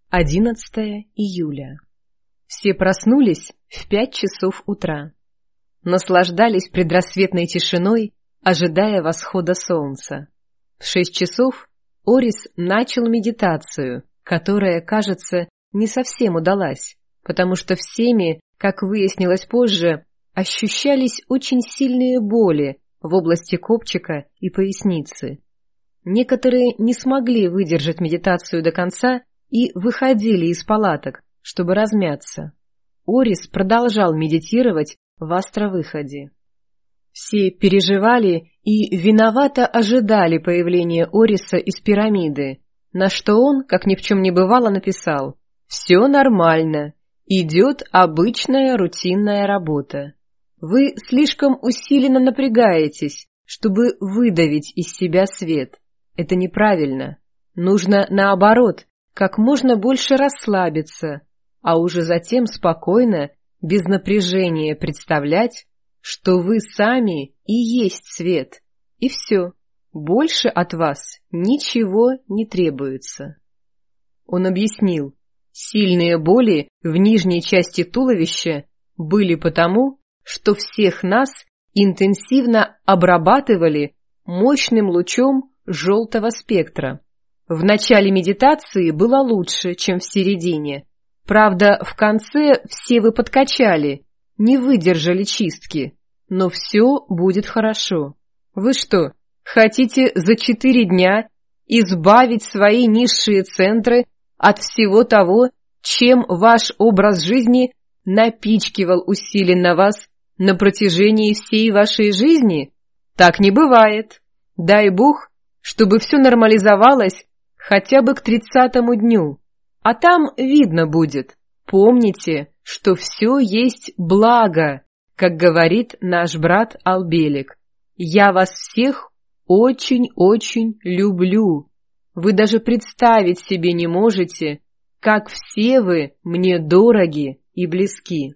11 июля. Все проснулись в 5 часов утра. Наслаждались предрассветной тишиной, ожидая восхода солнца. В 6 часов Орис начал медитацию, которая, кажется, не совсем удалась, потому что всеми, как выяснилось позже, ощущались очень сильные боли в области копчика и поясницы. Некоторые не смогли выдержать медитацию до конца и выходили из палаток, чтобы размяться. Орис продолжал медитировать в астровыходе. Все переживали и виновато ожидали появления Ориса из пирамиды, на что он, как ни в чем не бывало, написал: «Все нормально, идет обычная рутинная работа. Вы слишком усиленно напрягаетесь, чтобы выдавить из себя свет. Это неправильно. Нужно, наоборот, как можно больше расслабиться, а уже затем спокойно, без напряжения представлять, что вы сами и есть свет, и все, больше от вас ничего не требуется». Он объяснил, сильные боли в нижней части туловища были потому, что всех нас интенсивно обрабатывали мощным лучом желтого спектра. В начале медитации было лучше, чем в середине. Правда, в конце все вы подкачали, не выдержали чистки. Но все будет хорошо. Вы что, хотите за 4 дня избавить свои низшие центры от всего того, чем ваш образ жизни напичкивал усиленно вас на протяжении всей вашей жизни? Так не бывает. Дай Бог, чтобы все нормализовалось хотя бы к 30-му дню. А там видно будет. Помните, что все есть благо, как говорит наш брат Албелик. Я вас всех очень-очень люблю. Вы даже представить себе не можете, как все вы мне дороги и близки.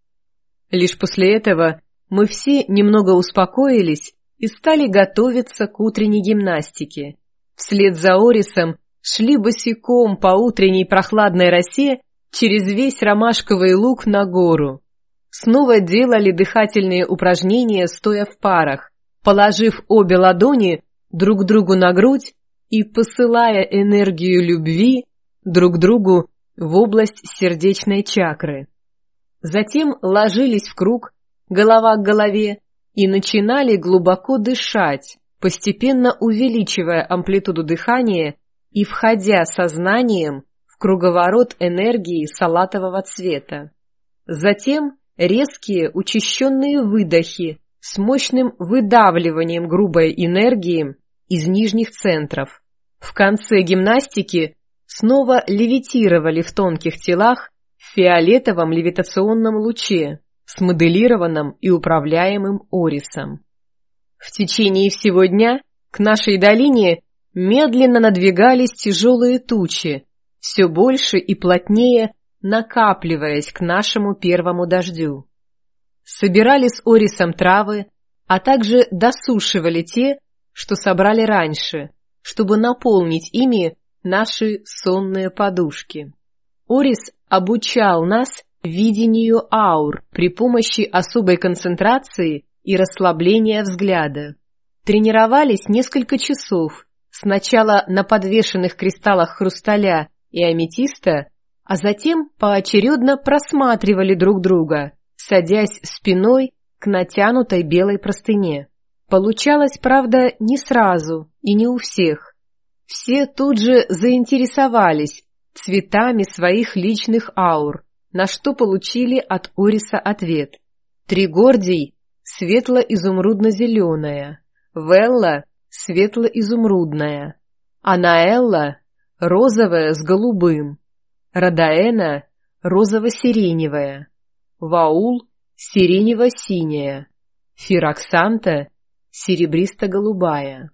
Лишь после этого мы все немного успокоились и стали готовиться к утренней гимнастике. Вслед за Орисом шли босиком по утренней прохладной росе через весь Ромашковый луг на гору. Снова делали дыхательные упражнения, стоя в парах, положив обе ладони друг другу на грудь и посылая энергию любви друг другу в область сердечной чакры. Затем ложились в круг, голова к голове, и начинали глубоко дышать, постепенно увеличивая амплитуду дыхания и входя сознанием в круговорот энергии салатового цвета. Затем резкие учащенные выдохи с мощным выдавливанием грубой энергии из нижних центров. В конце гимнастики снова левитировали в тонких телах в фиолетовом левитационном луче, смоделированном и управляемым Орисом. В течение всего дня к нашей долине медленно надвигались тяжелые тучи, все больше и плотнее накапливаясь к нашему первому дождю. Собирали с Орисом травы, а также досушивали те, что собрали раньше, чтобы наполнить ими наши сонные подушки. Орис обучал нас видению аур при помощи особой концентрации и расслабления взгляда. Тренировались несколько часов, сначала на подвешенных кристаллах хрусталя и аметиста, а затем поочередно просматривали друг друга, садясь спиной к натянутой белой простыне. Получалось, правда, не сразу и не у всех. Все тут же заинтересовались цветами своих личных аур, на что получили от Ориса ответ. Тригордий — светло-изумрудно-зеленая, Велла — светло-изумрудная, Анаэлла — розовая с голубым, Радаэна — розово-сиреневая, Ваул — сиренево-синяя, Фироксанта — серебристо-голубая.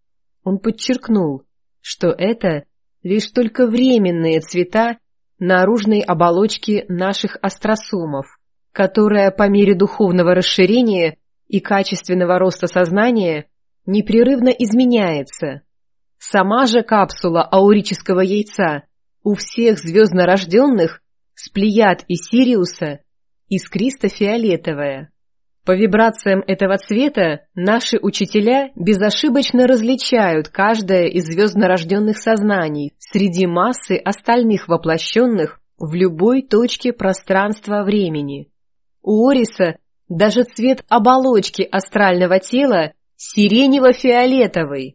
Он подчеркнул, что это лишь только временные цвета наружной оболочки наших астросомов, которая по мере духовного расширения и качественного роста сознания непрерывно изменяется. Сама же капсула аурического яйца У всех звезднорожденных с Плеяд и Сириуса искристо-фиолетовая. По вибрациям этого цвета наши учителя безошибочно различают каждое из звезднорожденных сознаний среди массы остальных воплощенных в любой точке пространства-времени. У Ориса даже цвет оболочки астрального тела сиренево-фиолетовый.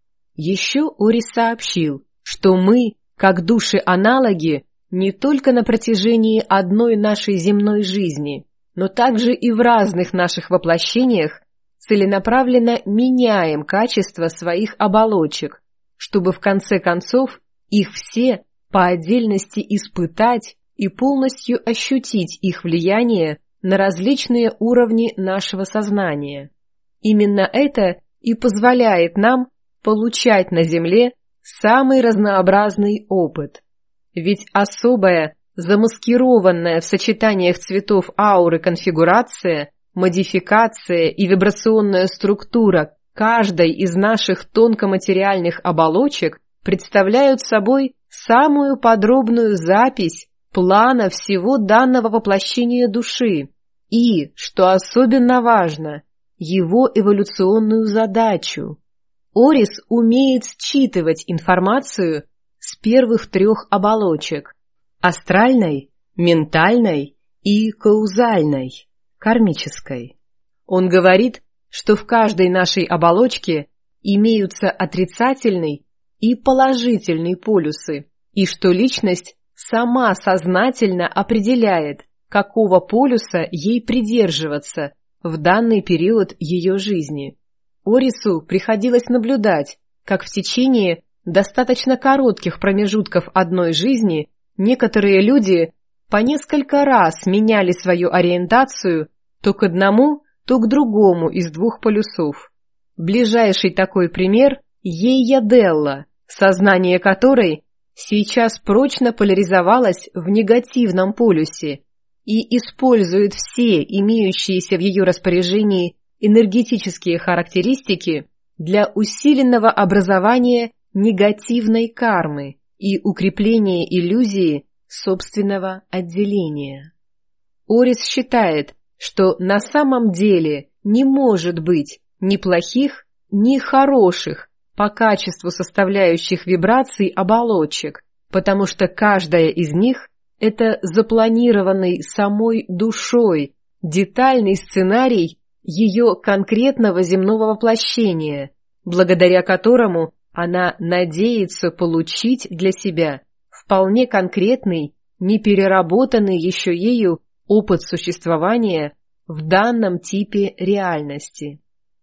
Еще Орис сообщил, что мы, как души-аналоги, не только на протяжении одной нашей земной жизни, но также и в разных наших воплощениях целенаправленно меняем качество своих оболочек, чтобы в конце концов их все по отдельности испытать и полностью ощутить их влияние на различные уровни нашего сознания. Именно это и позволяет нам получать на Земле самый разнообразный опыт. Ведь особая, замаскированная в сочетаниях цветов ауры конфигурация, модификация и вибрационная структура каждой из наших тонкоматериальных оболочек представляют собой самую подробную запись плана всего данного воплощения души и, что особенно важно, его эволюционную задачу. Орис умеет считывать информацию с первых 3 оболочек – астральной, ментальной и каузальной, кармической. Он говорит, что в каждой нашей оболочке имеются отрицательный и положительный полюсы, и что личность сама сознательно определяет, какого полюса ей придерживаться в данный период ее жизни. Орису приходилось наблюдать, как в течение достаточно коротких промежутков одной жизни некоторые люди по несколько раз меняли свою ориентацию то к одному, то к другому из 2 полюсов. Ближайший такой пример – Ейя Делла, сознание которой сейчас прочно поляризовалось в негативном полюсе и использует все имеющиеся в ее распоряжении энергетические характеристики для усиленного образования негативной кармы и укрепления иллюзии собственного отделения. Орис считает, что на самом деле не может быть ни плохих, ни хороших по качеству составляющих вибраций оболочек, потому что каждая из них – это запланированный самой душой детальный сценарий ее конкретного земного воплощения, благодаря которому она надеется получить для себя вполне конкретный, непереработанный еще ею опыт существования в данном типе реальности.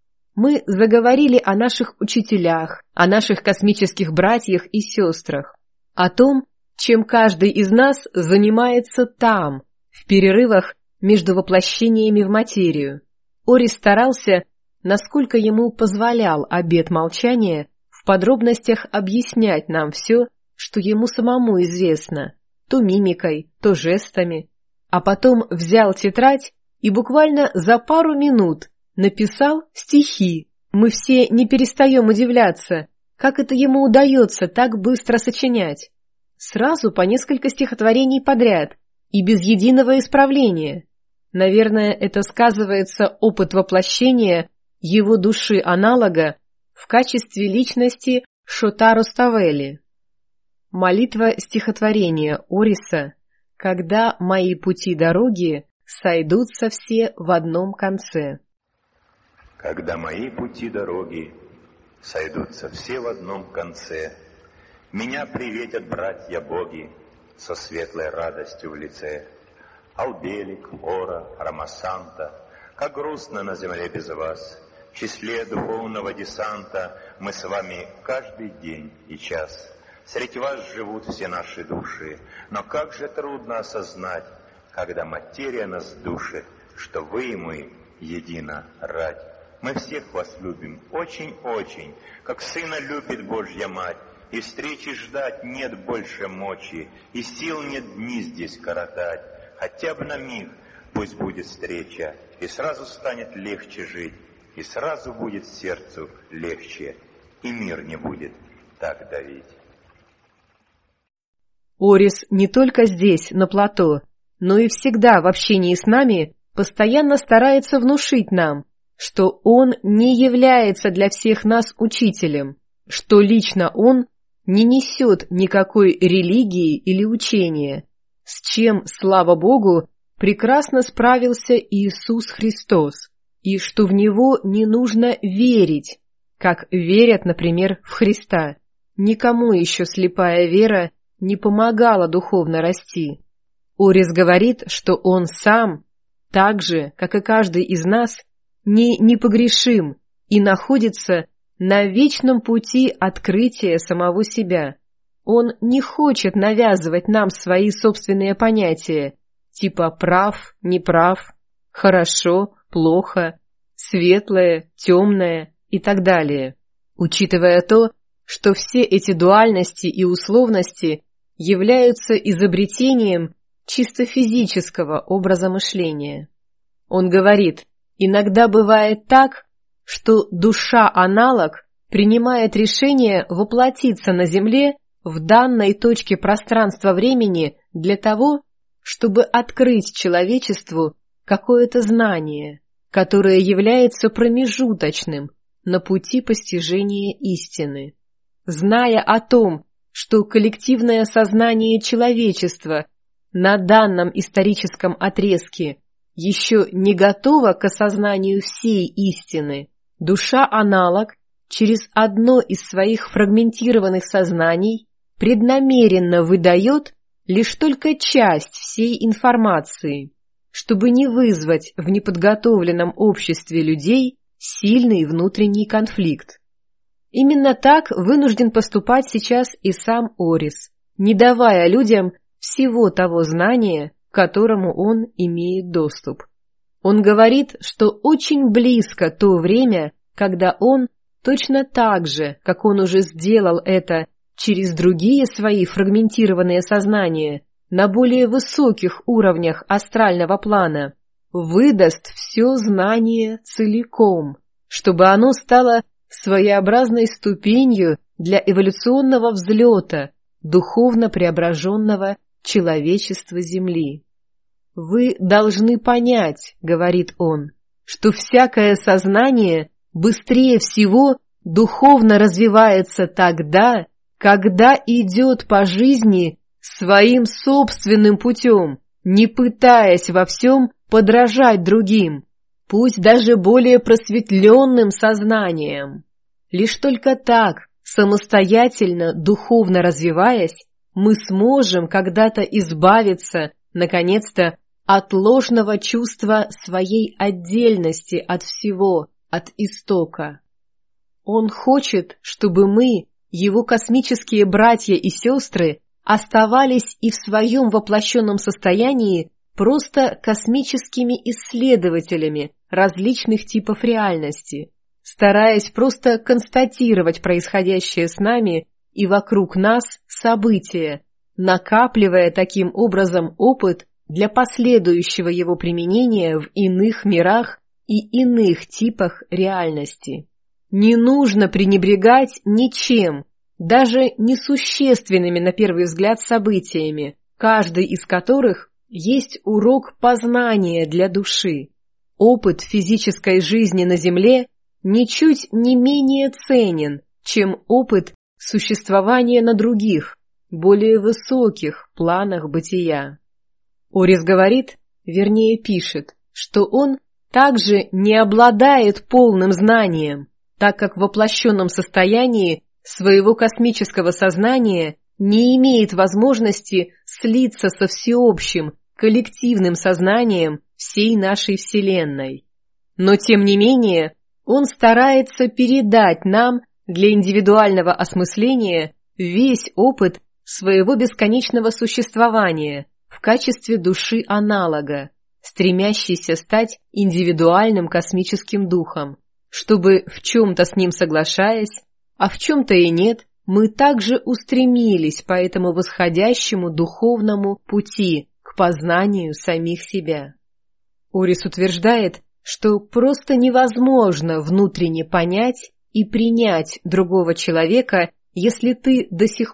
Мы заговорили о наших учителях, о наших космических братьях и сестрах, о том, чем каждый из нас занимается там, в перерывах между воплощениями в материю. Орис старался, насколько ему позволял обет молчания, в подробностях объяснять нам все, что ему самому известно, то мимикой, то жестами, а потом взял тетрадь и буквально за пару минут написал стихи. Мы все не перестаем удивляться, как это ему удается так быстро сочинять. Сразу по несколько стихотворений подряд и без единого исправления. Наверное, это сказывается опыт воплощения его души-аналога в качестве личности Шотаро Ставели. Молитва стихотворения Ориса «Когда мои пути дороги сойдутся все в одном конце». Когда мои пути дороги сойдутся все в одном конце, меня приветят братья-боги со светлой радостью в лице. Албелик, Ора, Рамасанта, как грустно на земле без вас. В числе духовного десанта мы с вами каждый день и час. Среди вас живут все наши души, но как же трудно осознать, когда материя нас душит, что вы и мы едино рать. Мы всех вас любим очень-очень, как сына любит Божья Мать, и встречи ждать нет больше мочи, и сил нет дни здесь коротать. Хотя бы на миг пусть будет встреча, и сразу станет легче жить, и сразу будет сердцу легче, и мир не будет так давить. Орис не только здесь, на плато, но и всегда в общении с нами постоянно старается внушить нам, что он не является для всех нас учителем, что лично он не несет никакой религии или учения, с чем, слава Богу, прекрасно справился Иисус Христос, и что в Него не нужно верить, как верят, например, в Христа. Никому еще слепая вера не помогала духовно расти. Орис говорит, что он сам, так же, как и каждый из нас, не непогрешим и находится на вечном пути открытия самого себя. Он не хочет навязывать нам свои собственные понятия, типа прав, неправ, хорошо, плохо, светлое, темное и так далее, учитывая то, что все эти дуальности и условности являются изобретением чисто физического образа мышления. Он говорит, иногда бывает так, что душа-аналог принимает решение воплотиться на Земле в данной точке пространства-времени для того, чтобы открыть человечеству какое-то знание, которое является промежуточным на пути постижения истины. Зная о том, что коллективное сознание человечества на данном историческом отрезке еще не готово к осознанию всей истины, душа-аналог через одно из своих фрагментированных сознаний преднамеренно выдает лишь только часть всей информации, чтобы не вызвать в неподготовленном обществе людей сильный внутренний конфликт. Именно так вынужден поступать сейчас и сам Орис, не давая людям всего того знания, к которому он имеет доступ. Он говорит, что очень близко то время, когда он, точно так же, как он уже сделал это через другие свои фрагментированные сознания на более высоких уровнях астрального плана, выдаст все знание целиком, чтобы оно стало своеобразной ступенью для эволюционного взлета духовно преображенного человечества Земли. «Вы должны понять, — говорит он, — что всякое сознание быстрее всего духовно развивается тогда, когда идет по жизни своим собственным путем, не пытаясь во всем подражать другим, пусть даже более просветленным сознанием. Лишь только так, самостоятельно, духовно развиваясь, мы сможем когда-то избавиться, наконец-то, от ложного чувства своей отдельности от всего, от истока. Он хочет, чтобы мы, его космические братья и сестры, оставались и в своем воплощенном состоянии просто космическими исследователями различных типов реальности, стараясь просто констатировать происходящее с нами и вокруг нас события, накапливая таким образом опыт для последующего его применения в иных мирах и иных типах реальности. Не нужно пренебрегать ничем, даже несущественными на первый взгляд событиями, каждый из которых есть урок познания для души. Опыт физической жизни на Земле ничуть не менее ценен, чем опыт существования на других, более высоких планах бытия. Орис говорит, вернее пишет, что он также не обладает полным знанием, так как в воплощенном состоянии своего космического сознания не имеет возможности слиться со всеобщим, коллективным сознанием всей нашей Вселенной. Но тем не менее, он старается передать нам для индивидуального осмысления весь опыт своего бесконечного существования в качестве души-аналога, стремящейся стать индивидуальным космическим духом, чтобы в чем-то с ним соглашаясь, а в чем-то и нет, мы также устремились по этому восходящему духовному пути к познанию самих себя. Орис утверждает, что просто невозможно внутренне понять и принять другого человека, если ты до сих пор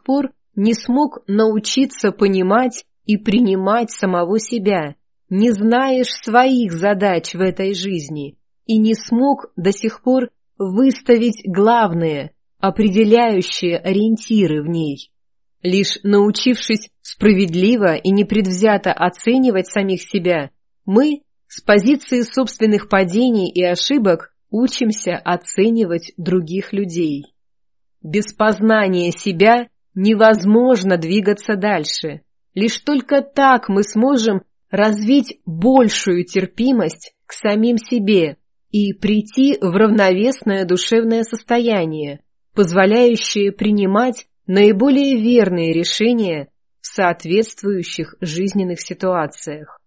не смог научиться понимать и принимать самого себя, не знаешь своих задач в этой жизни и не смог до сих пор выставить главные, определяющие ориентиры в ней. Лишь научившись справедливо и непредвзято оценивать самих себя, мы с позиции собственных падений и ошибок учимся оценивать других людей. Без познания себя невозможно двигаться дальше. Лишь только так мы сможем развить большую терпимость к самим себе и прийти в равновесное душевное состояние, позволяющее принимать наиболее верные решения в соответствующих жизненных ситуациях.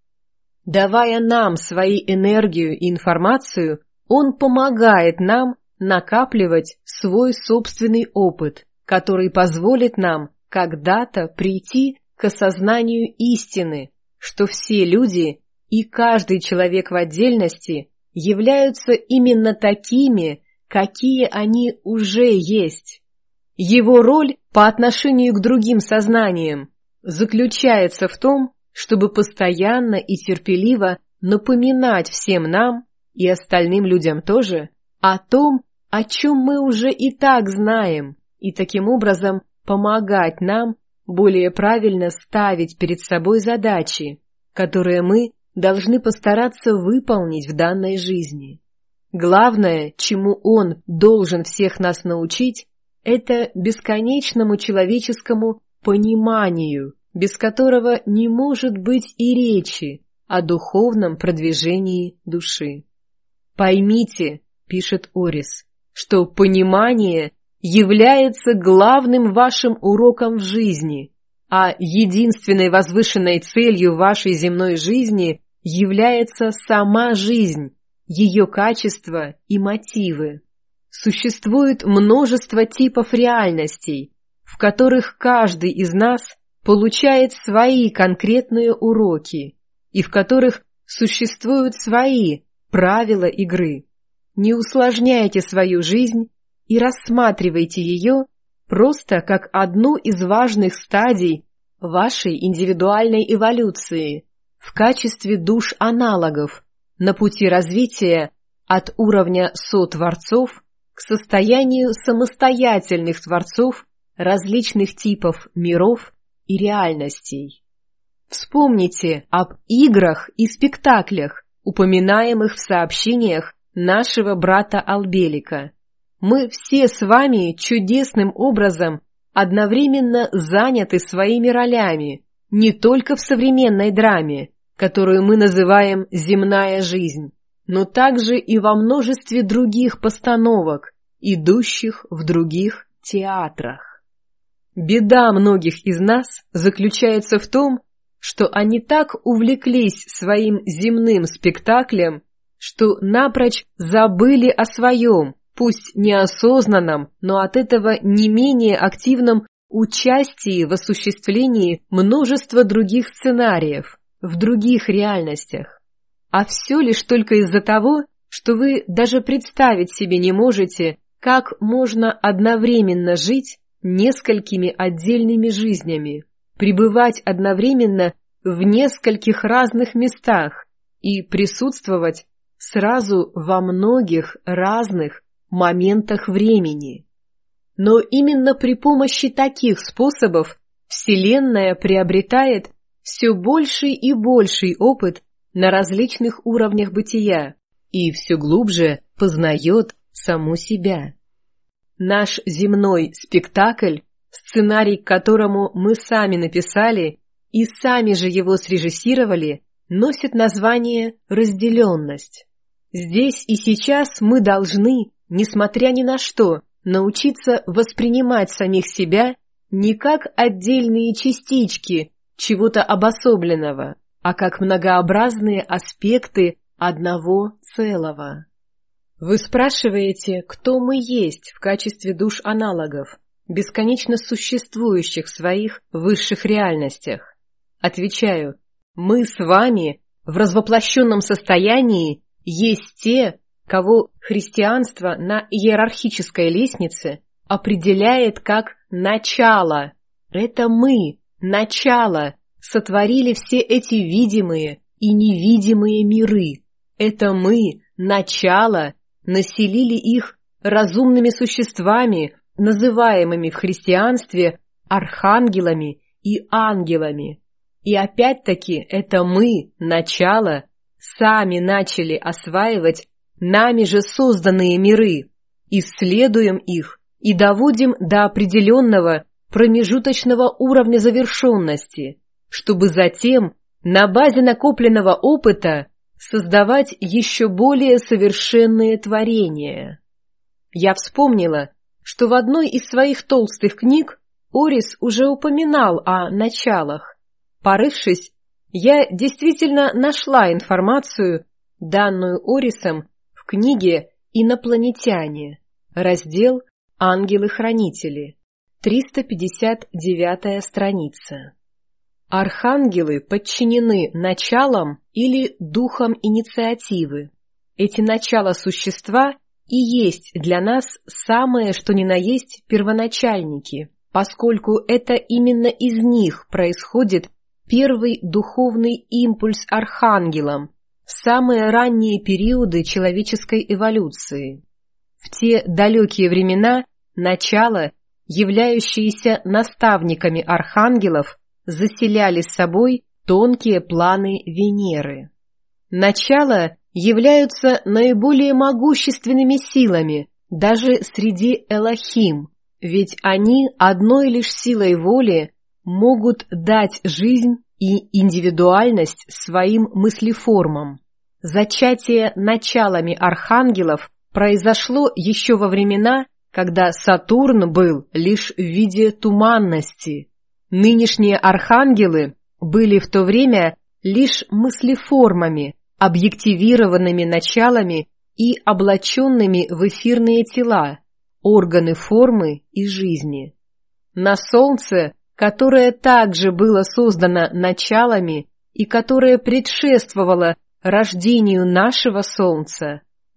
Давая нам свою энергию и информацию, он помогает нам накапливать свой собственный опыт, который позволит нам когда-то прийти к осознанию истины, что все люди и каждый человек в отдельности являются именно такими, какие они уже есть. Его роль по отношению к другим сознаниям заключается в том, чтобы постоянно и терпеливо напоминать всем нам и остальным людям тоже о том, о чем мы уже и так знаем, и таким образом помогать нам более правильно ставить перед собой задачи, которые мы должны постараться выполнить в данной жизни. Главное, чему он должен всех нас научить, это бесконечному человеческому пониманию, без которого не может быть и речи о духовном продвижении души. «Поймите, — пишет Орис, — что понимание является главным вашим уроком в жизни, а единственной возвышенной целью вашей земной жизни является сама жизнь, ее качество и мотивы. Существует множество типов реальностей, в которых каждый из нас получает свои конкретные уроки и в которых существуют свои правила игры. Не усложняйте свою жизнь и рассматривайте ее просто как одну из важных стадий вашей индивидуальной эволюции в качестве душ-аналогов на пути развития от уровня сотворцов к состоянию самостоятельных творцов различных типов миров и реальностей. Вспомните об играх и спектаклях, упоминаемых в сообщениях нашего брата Албелика. Мы все с вами чудесным образом одновременно заняты своими ролями, не только в современной драме, которую мы называем «земная жизнь», но также и во множестве других постановок, идущих в других театрах. Беда многих из нас заключается в том, что они так увлеклись своим земным спектаклем, что напрочь забыли о своем, пусть неосознанном, но от этого не менее активном участии в осуществлении множества других сценариев в других реальностях. А все лишь только из-за того, что вы даже представить себе не можете, как можно одновременно жить несколькими отдельными жизнями, пребывать одновременно в нескольких разных местах и присутствовать сразу во многих разных моментах времени. Но именно при помощи таких способов Вселенная приобретает все больший и больший опыт на различных уровнях бытия и все глубже познает саму себя. Наш земной спектакль, сценарий к которому мы сами написали и сами же его срежиссировали, носит название «разделенность». Здесь и сейчас мы должны, несмотря ни на что, научиться воспринимать самих себя не как отдельные частички чего-то обособленного, а как многообразные аспекты одного целого. Вы спрашиваете, кто мы есть в качестве душ-аналогов, бесконечно существующих в своих высших реальностях? Отвечаю, мы с вами в развоплощенном состоянии есть те, кого христианство на иерархической лестнице определяет как начало, Это мы, начало, сотворили все эти видимые и невидимые миры. Это мы, начало, населили их разумными существами, называемыми в христианстве архангелами и ангелами. И опять-таки это мы, начало, сами начали осваивать нами же созданные миры, исследуем их и доводим до определенного промежуточного уровня завершенности, чтобы затем на базе накопленного опыта создавать еще более совершенные творения. Я вспомнила, что в одной из своих толстых книг Орис уже упоминал о началах. Порывшись, я действительно нашла информацию, данную Орисом в книге «Инопланетяне», раздел «Ангелы-хранители», 359-я страница. Архангелы подчинены началам или духам инициативы. Эти начала-существа и есть для нас самое что ни на есть первоначальники, поскольку это именно из них происходит первый духовный импульс архангелам в самые ранние периоды человеческой эволюции. В те далекие времена начало, являющиеся наставниками архангелов, заселяли с собой тонкие планы Венеры. Начало являются наиболее могущественными силами даже среди элохим, ведь они одной лишь силой воли могут дать жизнь и индивидуальность своим мыслеформам. Зачатие началами архангелов произошло еще во времена, когда Сатурн был лишь в виде туманности. Нынешние архангелы были в то время лишь мыслеформами, объективированными началами и облаченными в эфирные тела, органы формы и жизни. На Солнце, которое также было создано началами и которое предшествовало рождению нашего Солнца,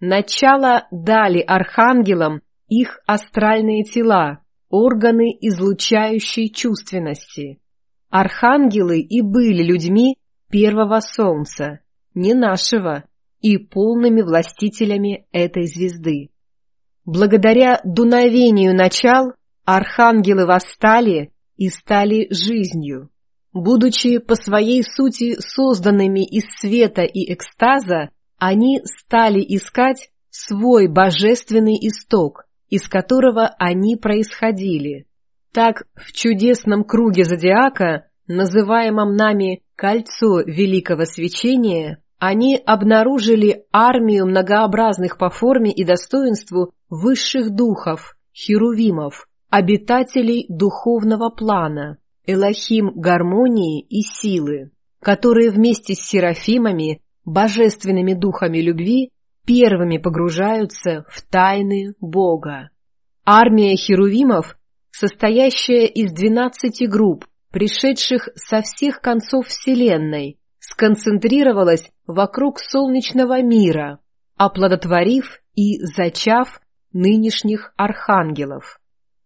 начало дали архангелам их астральные тела, органы излучающей чувственности. Архангелы и были людьми первого Солнца, не нашего, и полными властителями этой звезды. Благодаря дуновению начал архангелы восстали и стали жизнью. Будучи по своей сути созданными из света и экстаза, они стали искать свой божественный исток, из которого они происходили. Так, в чудесном круге зодиака, называемом нами «Кольцо Великого Свечения», они обнаружили армию многообразных по форме и достоинству высших духов, херувимов, обитателей духовного плана, элохим гармонии и силы, которые вместе с серафимами, божественными духами любви, первыми погружаются в тайны Бога. Армия херувимов, состоящая из 12 групп, пришедших со всех концов Вселенной, сконцентрировалась вокруг солнечного мира, оплодотворив и зачав нынешних архангелов.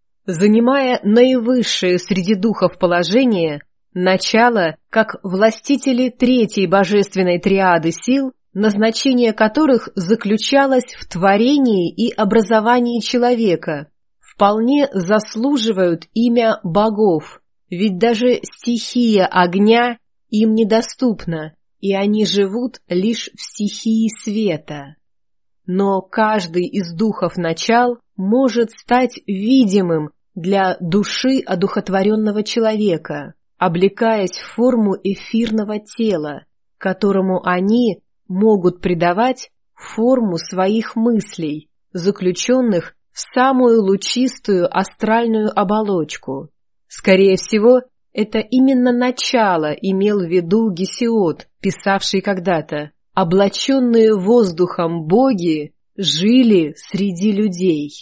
Занимая наивысшее среди духов положение, начало, как властители третьей божественной триады сил, назначение которых заключалось в творении и образовании человека, вполне заслуживают имя богов, ведь даже стихия огня им недоступна, и они живут лишь в стихии света. Но каждый из духов начал может стать видимым для души одухотворенного человека, облекаясь в форму эфирного тела, которому они могут придавать форму своих мыслей, заключенных в самую лучистую астральную оболочку. Скорее всего, это именно начало имел в виду Гесиод, писавший когда-то: «Облаченные воздухом боги жили среди людей».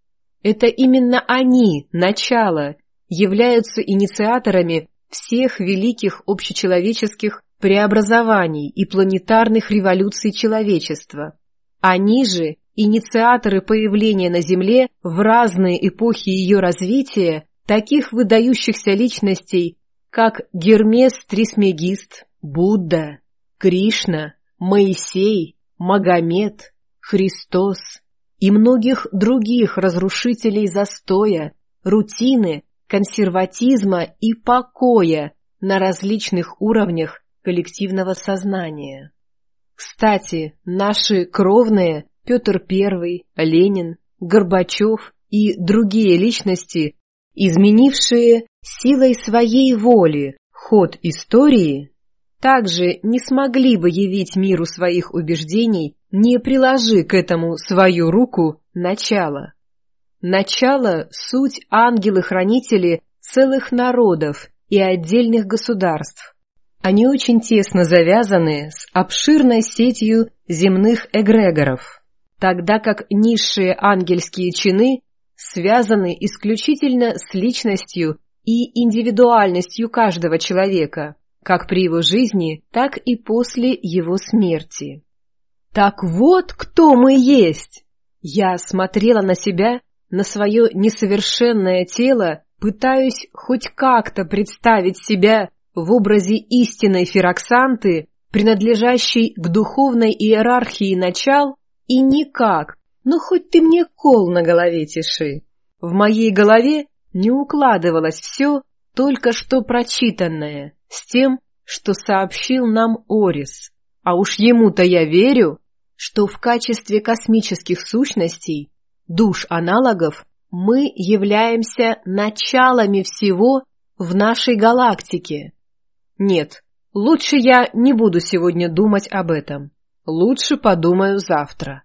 Это именно они, начало, являются инициаторами всех великих общечеловеческих преобразований и планетарных революций человечества. Они же инициаторы появления на Земле в разные эпохи ее развития таких выдающихся личностей, как Гермес Трисмегист, Будда, Кришна, Моисей, Магомед, Христос и многих других разрушителей застоя, рутины, консерватизма и покоя на различных уровнях коллективного сознания. Кстати, наши кровные Петр I, Ленин, Горбачев и другие личности, изменившие силой своей воли ход истории, также не смогли бы явить миру своих убеждений, не приложи к этому свою руку начало. Начало — суть ангелы-хранители целых народов и отдельных государств. Они очень тесно завязаны с обширной сетью земных эгрегоров, тогда как низшие ангельские чины связаны исключительно с личностью и индивидуальностью каждого человека, как при его жизни, так и после его смерти. Так вот, кто мы есть! Я смотрела на себя, на свое несовершенное тело, пытаюсь хоть как-то представить себя в образе истинной Фироксанты, принадлежащей к духовной иерархии начал, и никак, ну хоть ты мне кол на голове тиши. В моей голове не укладывалось все только что прочитанное с тем, что сообщил нам Орис. А уж ему-то я верю, что в качестве космических сущностей, душ-аналогов, мы являемся началами всего в нашей галактике. Нет, лучше я не буду сегодня думать об этом. Лучше подумаю завтра.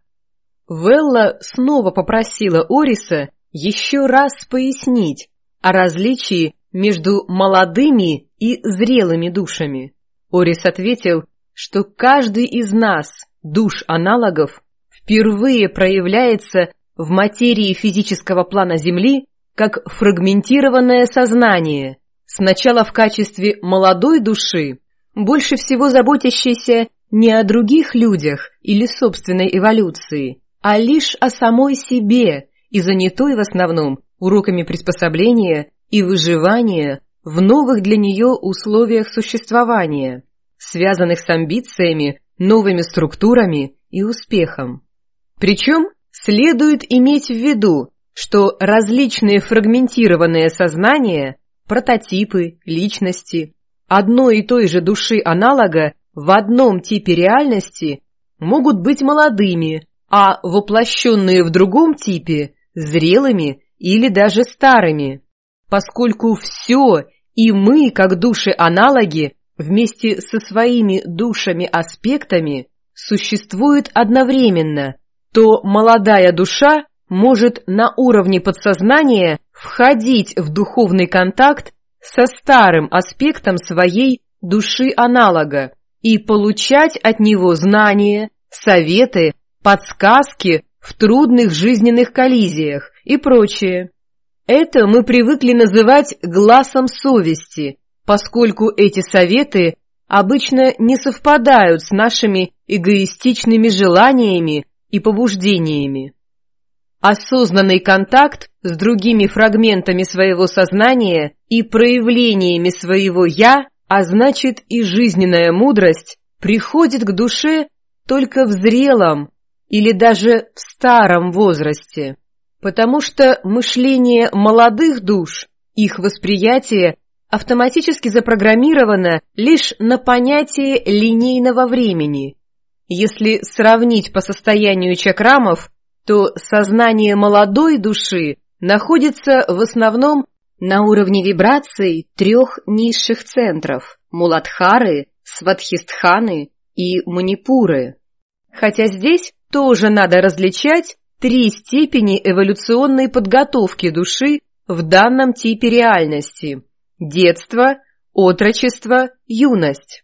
Велла снова попросила Ориса еще раз пояснить о различии между молодыми и зрелыми душами. Орис ответил, что каждый из нас, душ-аналогов, впервые проявляется в материи физического плана Земли как фрагментированное сознание, сначала в качестве молодой души, больше всего заботящейся не о других людях или собственной эволюции, а лишь о самой себе и занятой в основном уроками приспособления и выживания в новых для нее условиях существования, связанных с амбициями, новыми структурами и успехом. Причем следует иметь в виду, что различные фрагментированные сознания, прототипы, личности одной и той же души аналога в одном типе реальности могут быть молодыми, а воплощенные в другом типе – зрелыми или даже старыми, поскольку все и мы, как души-аналоги, вместе со своими душами-аспектами существуют одновременно, то молодая душа может на уровне подсознания входить в духовный контакт со старым аспектом своей души-аналога и получать от него знания, советы, подсказки в трудных жизненных коллизиях и прочее. Это мы привыкли называть гласом совести, поскольку эти советы обычно не совпадают с нашими эгоистичными желаниями и побуждениями. Осознанный контакт с другими фрагментами своего сознания и проявлениями своего «я», а значит и жизненная мудрость, приходит к душе только в зрелом или даже в старом возрасте, потому что мышление молодых душ, их восприятие автоматически запрограммировано лишь на понятие линейного времени. Если сравнить по состоянию чакрамов, то сознание молодой души находится в основном на уровне вибраций 3 низших центров – Муладхары, Свадхистханы и Манипуры. Хотя здесь тоже надо различать 3 степени эволюционной подготовки души в данном типе реальности – детство, отрочество, юность.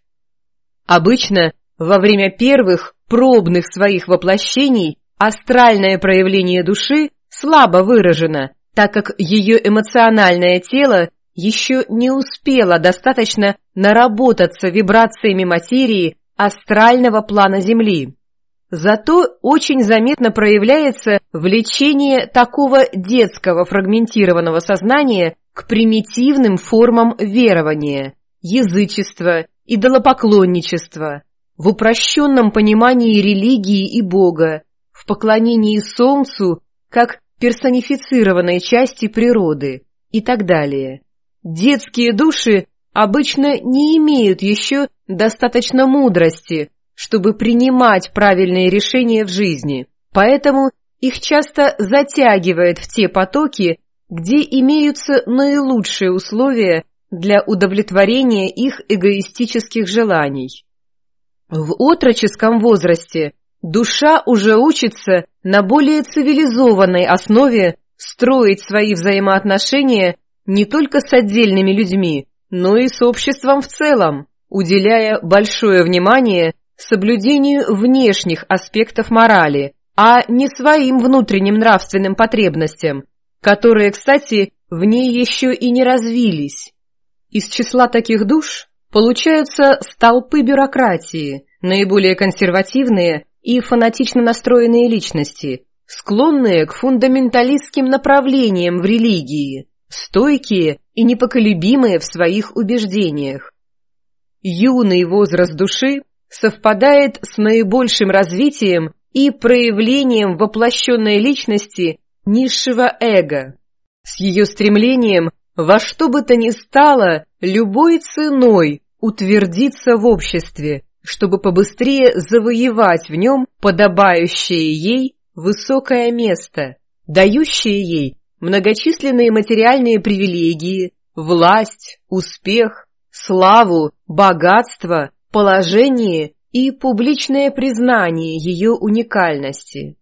Обычно во время первых пробных своих воплощений астральное проявление души слабо выражено, так как ее эмоциональное тело еще не успело достаточно наработаться вибрациями материи астрального плана Земли. Зато очень заметно проявляется влечение такого детского фрагментированного сознания к примитивным формам верования, язычества, идолопоклонничества, в упрощенном понимании религии и Бога, в поклонении Солнцу как персонифицированной части природы и так далее. Детские души обычно не имеют еще достаточно мудрости, чтобы принимать правильные решения в жизни, поэтому их часто затягивает в те потоки, где имеются наилучшие условия для удовлетворения их эгоистических желаний. В отроческом возрасте душа уже учится на более цивилизованной основе строить свои взаимоотношения не только с отдельными людьми, но и с обществом в целом, уделяя большое внимание соблюдению внешних аспектов морали, а не своим внутренним нравственным потребностям, которые, кстати, в ней еще и не развились. Из числа таких душ получаются столпы бюрократии, наиболее консервативные и фанатично настроенные личности, склонные к фундаменталистским направлениям в религии, стойкие и непоколебимые в своих убеждениях. Юный возраст души совпадает с наибольшим развитием и проявлением воплощенной личности низшего эго, с ее стремлением во что бы то ни стало любой ценой утвердиться в обществе, чтобы побыстрее завоевать в нем подобающее ей высокое место, дающее ей многочисленные материальные привилегии, власть, успех, славу, богатство, положение и публичное признание ее уникальности.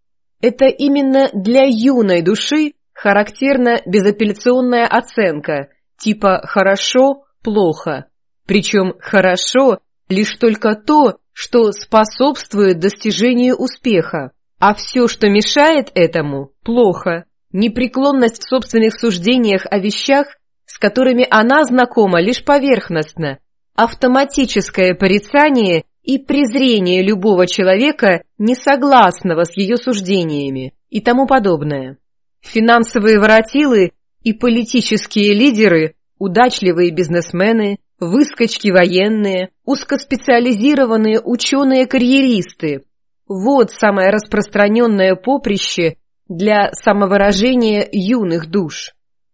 Это именно для юной души характерна безапелляционная оценка типа «хорошо», «плохо». Причем «хорошо» лишь только то, что способствует достижению успеха, а все, что мешает этому, плохо. Непреклонность в собственных суждениях о вещах, с которыми она знакома лишь поверхностно, автоматическое порицание и презрение любого человека, несогласного с ее суждениями и тому подобное. Финансовые воротилы и политические лидеры, удачливые бизнесмены, выскочки военные, узкоспециализированные ученые-карьеристы – вот самое распространенное поприще для самовыражения юных душ.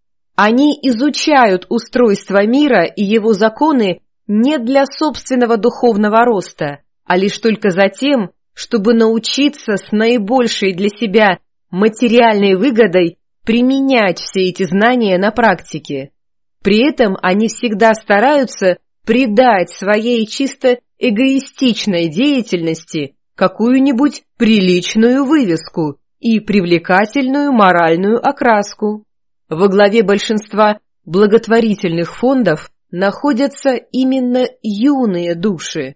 Они изучают устройство мира и его законы не для собственного духовного роста, а лишь только за тем, чтобы научиться с наибольшей для себя материальной выгодой применять все эти знания на практике. При этом они всегда стараются придать своей чисто эгоистичной деятельности какую-нибудь приличную вывеску и привлекательную моральную окраску. Во главе большинства благотворительных фондов находятся именно юные души.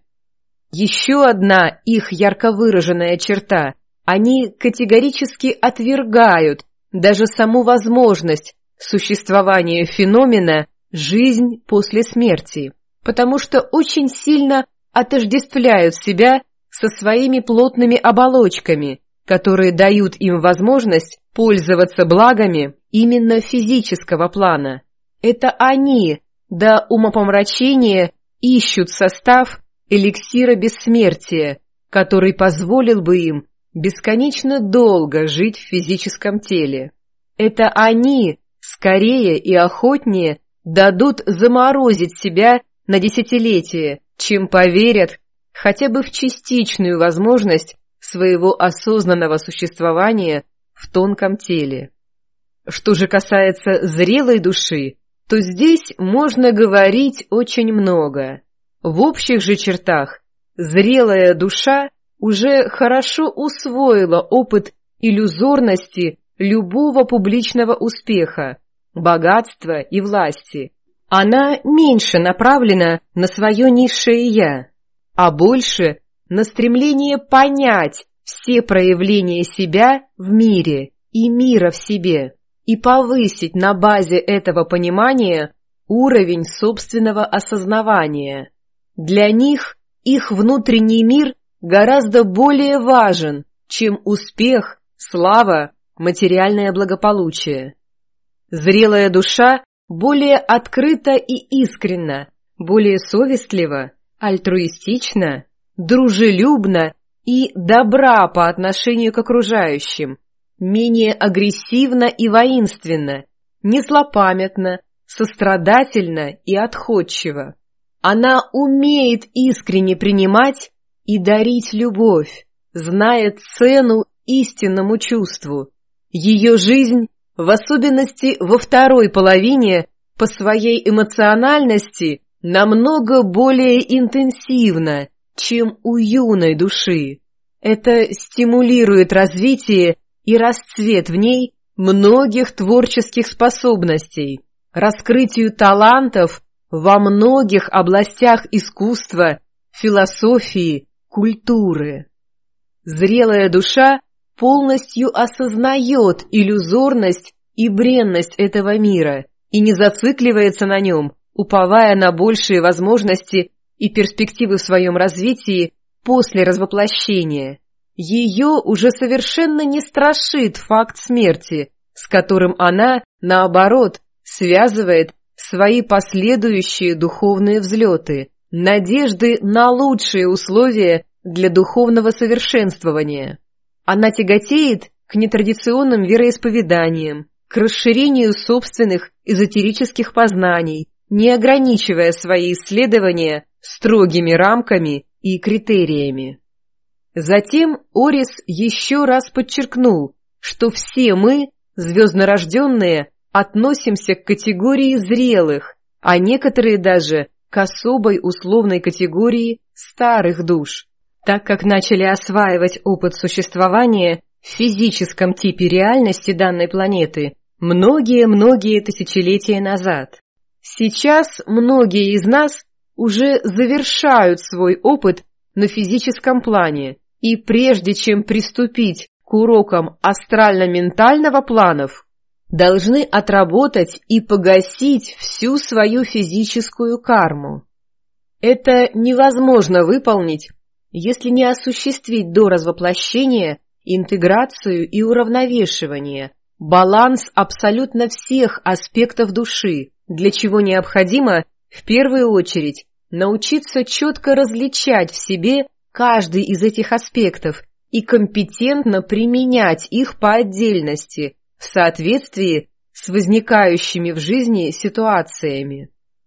Еще одна их ярко выраженная черта – они категорически отвергают даже саму возможность существования феномена «жизнь после смерти», потому что очень сильно отождествляют себя со своими плотными оболочками, которые дают им возможность пользоваться благами именно физического плана. Это они до умопомрачения ищут состав эликсира бессмертия, который позволил бы им бесконечно долго жить в физическом теле. Это они скорее и охотнее дадут заморозить себя на десятилетия, чем поверят хотя бы в частичную возможность своего осознанного существования в тонком теле. Что же касается зрелой души, то здесь можно говорить очень много. В общих же чертах зрелая душа уже хорошо усвоила опыт иллюзорности любого публичного успеха, богатства и власти. Она меньше направлена на свое низшее «я», а больше на стремление понять все проявления себя в мире и мира в себе и повысить на базе этого понимания уровень собственного осознавания. Для них их внутренний мир гораздо более важен, чем успех, слава, материальное благополучие. Зрелая душа более открыто и искренно, более совестливо, альтруистично, дружелюбно и добра по отношению к окружающим, менее агрессивно и воинственно, не злопамятна, сострадательна и отходчива. Она умеет искренне принимать и дарить любовь, знает цену истинному чувству. Ее жизнь, в особенности во второй половине, по своей эмоциональности намного более интенсивна, чем у юной души. Это стимулирует развитие и расцвет в ней многих творческих способностей, раскрытию талантов во многих областях искусства, философии, культуры. Зрелая душа полностью осознает иллюзорность и бренность этого мира и не зацикливается на нем, уповая на большие возможности и перспективы в своем развитии после развоплощения. Ее уже совершенно не страшит факт смерти, с которым она, наоборот, связывает свои последующие духовные взлеты, надежды на лучшие условия для духовного совершенствования. Она тяготеет к нетрадиционным вероисповеданиям, к расширению собственных эзотерических познаний, не ограничивая свои исследования строгими рамками и критериями. Затем Орис еще раз подчеркнул, что все мы, звезднорожденные, относимся к категории зрелых, а некоторые даже к особой условной категории старых душ, так как начали осваивать опыт существования в физическом типе реальности данной планеты многие-многие тысячелетия назад. Сейчас многие из нас уже завершают свой опыт на физическом плане, и прежде чем приступить к урокам астрально-ментального планов, должны отработать и погасить всю свою физическую карму. Это невозможно выполнить, если не осуществить до развоплощения интеграцию и уравновешивание, баланс абсолютно всех аспектов души, для чего необходимо в первую очередь научиться четко различать в себе каждый из этих аспектов и компетентно применять их по отдельности в соответствии с возникающими в жизни ситуациями.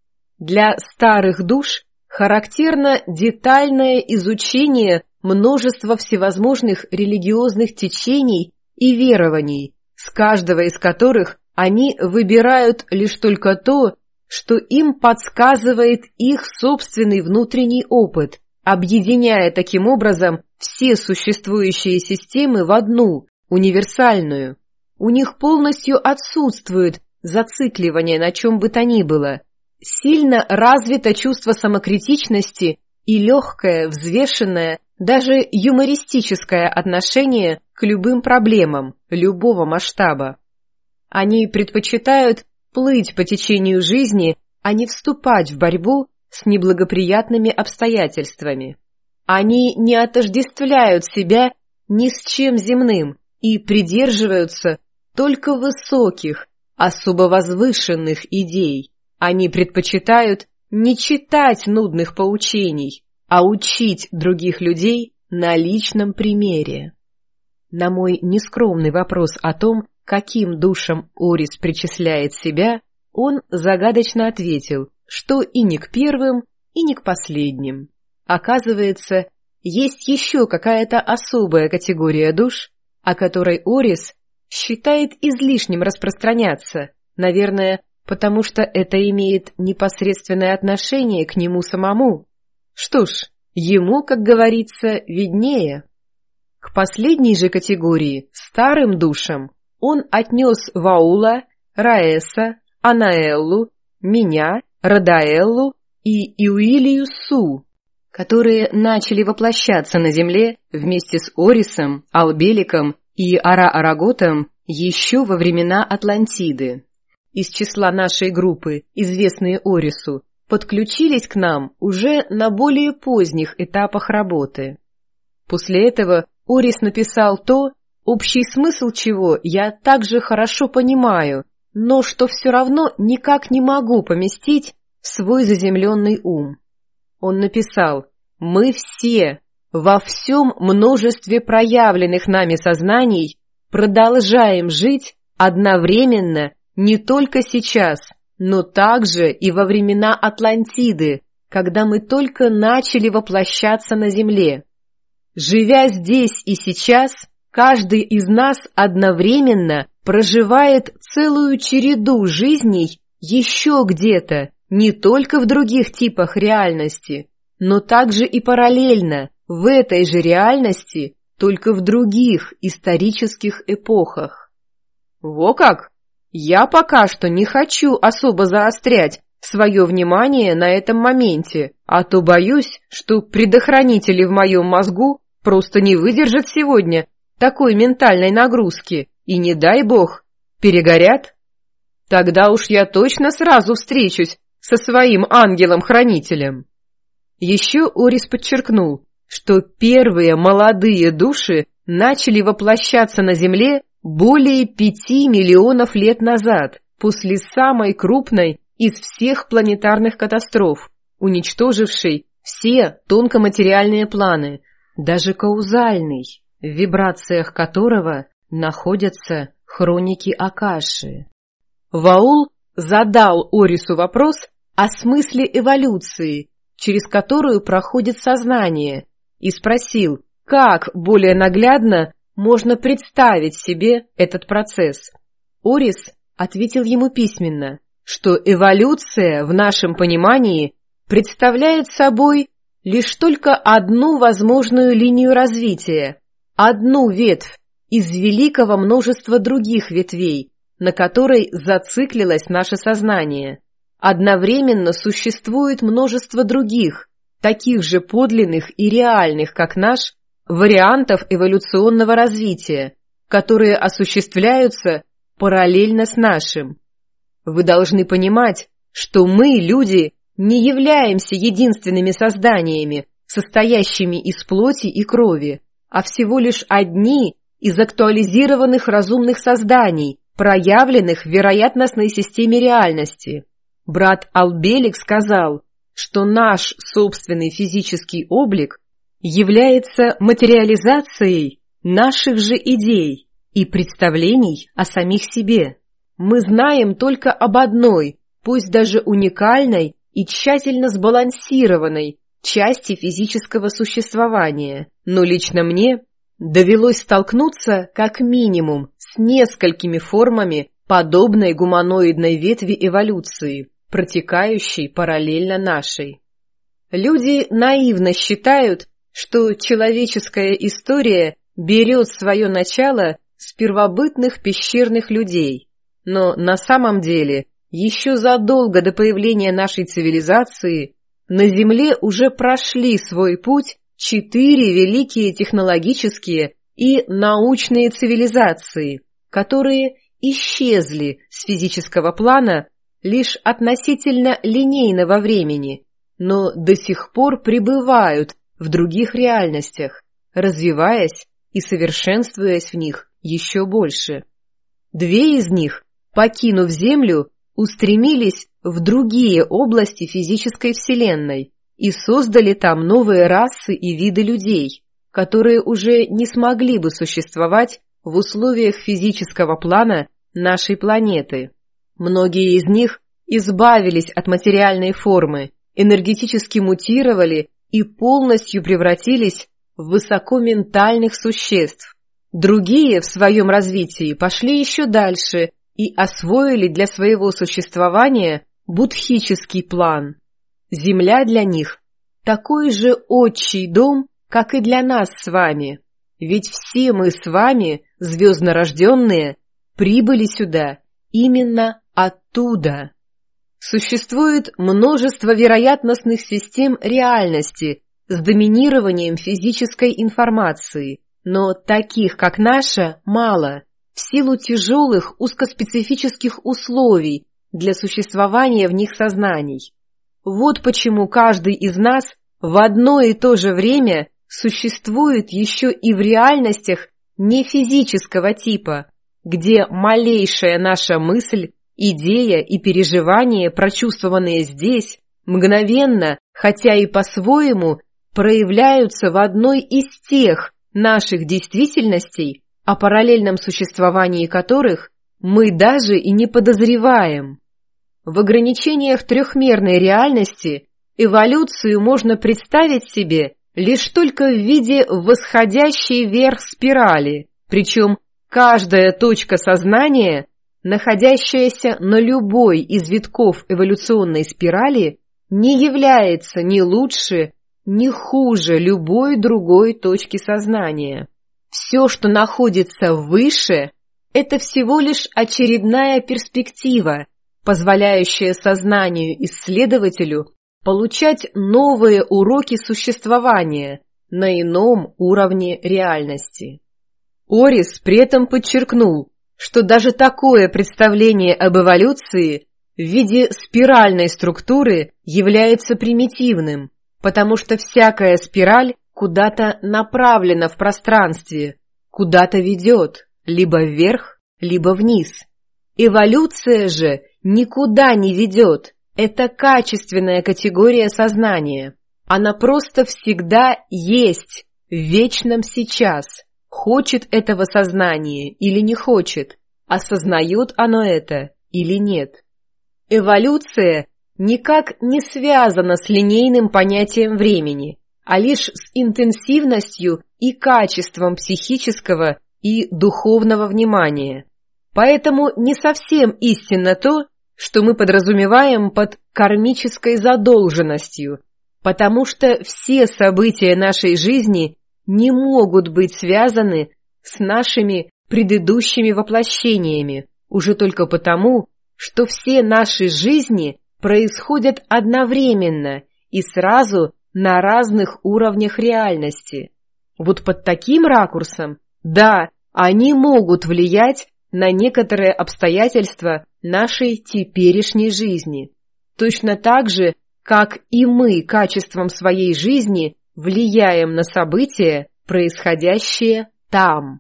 Для старых душ характерно детальное изучение множества всевозможных религиозных течений и верований, с каждого из которых они выбирают лишь только то, что им подсказывает их собственный внутренний опыт, объединяя таким образом все существующие системы в одну, универсальную. У них полностью отсутствует зацикливание на чем бы то ни было. Сильно развито чувство самокритичности и легкое, взвешенное, даже юмористическое отношение к любым проблемам любого масштаба. Они предпочитают плыть по течению жизни, а не вступать в борьбу с неблагоприятными обстоятельствами. Они не отождествляют себя ни с чем земным и придерживаются только высоких, особо возвышенных идей. Они предпочитают не читать нудных поучений, а учить других людей на личном примере. На мой нескромный вопрос о том, каким душам Орис причисляет себя, он загадочно ответил, что и не к первым, и не к последним. Оказывается, есть еще какая-то особая категория душ, о которой Орис считает излишним распространяться, наверное, потому что это имеет непосредственное отношение к нему самому. Что ж, ему, как говорится, виднее. К последней же категории, старым душам, он отнес Ваула, Раэса, Анаэллу, меня, Радаэллу и Иуилию Су, которые начали воплощаться на земле вместе с Орисом, Албеликом и Ара-Араготом еще во времена Атлантиды. Из числа нашей группы, известные Орису, подключились к нам уже на более поздних этапах работы. После этого Орис написал то, общий смысл чего я также хорошо понимаю, но что все равно никак не могу поместить в свой заземленный ум. Он написал: «Мы все, во всем множестве проявленных нами сознаний, продолжаем жить одновременно не только сейчас, но также и во времена Атлантиды, когда мы только начали воплощаться на Земле. Живя здесь и сейчас, каждый из нас одновременно проживает целую череду жизней еще где-то, не только в других типах реальности, но также и параллельно в этой же реальности, только в других исторических эпохах». Во как! Я пока что не хочу особо заострять свое внимание на этом моменте, а то боюсь, что предохранители в моем мозгу просто не выдержат сегодня такой ментальной нагрузки и, не дай бог, перегорят. Тогда уж я точно сразу встречусь со своим ангелом-хранителем. Еще Орис подчеркнул, что первые молодые души начали воплощаться на Земле более 5 миллионов лет назад, после самой крупной из всех планетарных катастроф, уничтожившей все тонкоматериальные планы, даже каузальный, в вибрациях которого находятся хроники Акаши. Ваул задал Орису вопрос о смысле эволюции, через которую проходит сознание, и спросил, как более наглядно можно представить себе этот процесс. Орис ответил ему письменно, что эволюция в нашем понимании представляет собой лишь только одну возможную линию развития, одну ветвь из великого множества других ветвей, на которой зациклилось наше сознание. Одновременно существует множество других, таких же подлинных и реальных, как наш, вариантов эволюционного развития, которые осуществляются параллельно с нашим. Вы должны понимать, что мы, люди, не являемся единственными созданиями, состоящими из плоти и крови, а всего лишь одни из актуализированных разумных созданий, проявленных в вероятностной системе реальности. Брат Албелик сказал, что наш собственный физический облик является материализацией наших же идей и представлений о самих себе. Мы знаем только об одной, пусть даже уникальной и тщательно сбалансированной части физического существования, но лично мне довелось столкнуться как минимум с несколькими формами подобной гуманоидной ветви эволюции, протекающей параллельно нашей. Люди наивно считают, что человеческая история берет свое начало с первобытных пещерных людей, но на самом деле еще задолго до появления нашей цивилизации на Земле уже прошли свой путь 4 великие технологические и научные цивилизации, которые исчезли с физического плана лишь относительно линейного времени, но до сих пор пребывают в других реальностях, развиваясь и совершенствуясь в них еще больше. 2 из них, покинув Землю, устремились в другие области физической Вселенной и создали там новые расы и виды людей, которые уже не смогли бы существовать в условиях физического плана нашей планеты. Многие из них избавились от материальной формы, энергетически мутировали и полностью превратились в высокоментальных существ. Другие в своем развитии пошли еще дальше и освоили для своего существования буддхический план. Земля для них такой же отчий дом, как и для нас с вами. Ведь все мы с вами, звезднорожденные, прибыли сюда именно оттуда. Существует множество вероятностных систем реальности с доминированием физической информации, но таких, как наша, мало, в силу тяжелых узкоспецифических условий для существования в них сознаний. Вот почему каждый из нас в одно и то же время существует еще и в реальностях не физического типа, где малейшая наша мысль идея и переживания, прочувствованные здесь, мгновенно, хотя и по-своему, проявляются в одной из тех наших действительностей, о параллельном существовании которых мы даже и не подозреваем. В ограничениях трехмерной реальности эволюцию можно представить себе лишь только в виде восходящей вверх спирали, причем каждая точка сознания, находящаяся на любой из витков эволюционной спирали, не является ни лучше, ни хуже любой другой точки сознания. Все, что находится выше, это всего лишь очередная перспектива, позволяющая сознанию-исследователю получать новые уроки существования на ином уровне реальности. Орис при этом подчеркнул, что даже такое представление об эволюции в виде спиральной структуры является примитивным, потому что всякая спираль куда-то направлена в пространстве, куда-то ведет, либо вверх, либо вниз. Эволюция же никуда не ведет, это качественная категория сознания. Она просто всегда есть, в вечном сейчас. Хочет этого сознание или не хочет, осознает оно это или нет. Эволюция никак не связана с линейным понятием времени, а лишь с интенсивностью и качеством психического и духовного внимания. Поэтому не совсем истинно то, что мы подразумеваем под кармической задолженностью, потому что все события нашей жизни не могут быть связаны с нашими предыдущими воплощениями, уже только потому, что все наши жизни происходят одновременно и сразу на разных уровнях реальности. Вот под таким ракурсом, да, они могут влиять на некоторые обстоятельства нашей теперешней жизни. Точно так же, как и мы качеством своей жизни влияем на события, происходящие там.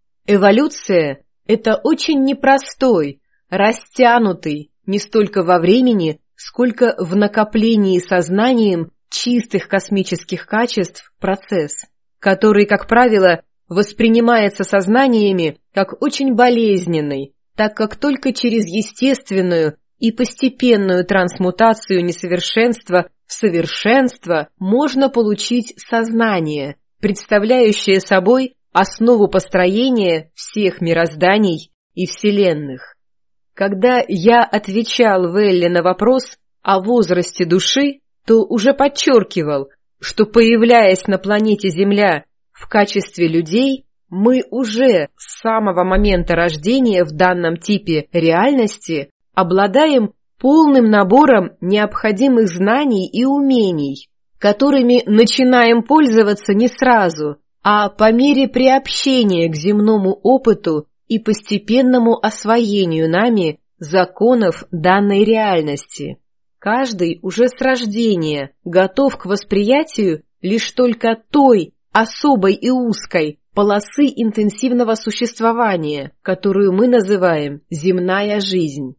Эволюция – это очень непростой, растянутый не столько во времени, сколько в накоплении сознанием чистых космических качеств процесс, который, как правило, воспринимается сознаниями как очень болезненный, так как только через естественную и постепенную трансмутацию несовершенства в совершенство можно получить сознание, представляющее собой основу построения всех мирозданий и вселенных. Когда я отвечал Велли на вопрос о возрасте души, то уже подчеркивал, что, появляясь на планете Земля в качестве людей, мы уже с самого момента рождения в данном типе реальности обладаем полным набором необходимых знаний и умений, которыми начинаем пользоваться не сразу, а по мере приобщения к земному опыту и постепенному освоению нами законов данной реальности. Каждый уже с рождения готов к восприятию лишь только той особой и узкой полосы интенсивного существования, которую мы называем земная жизнь.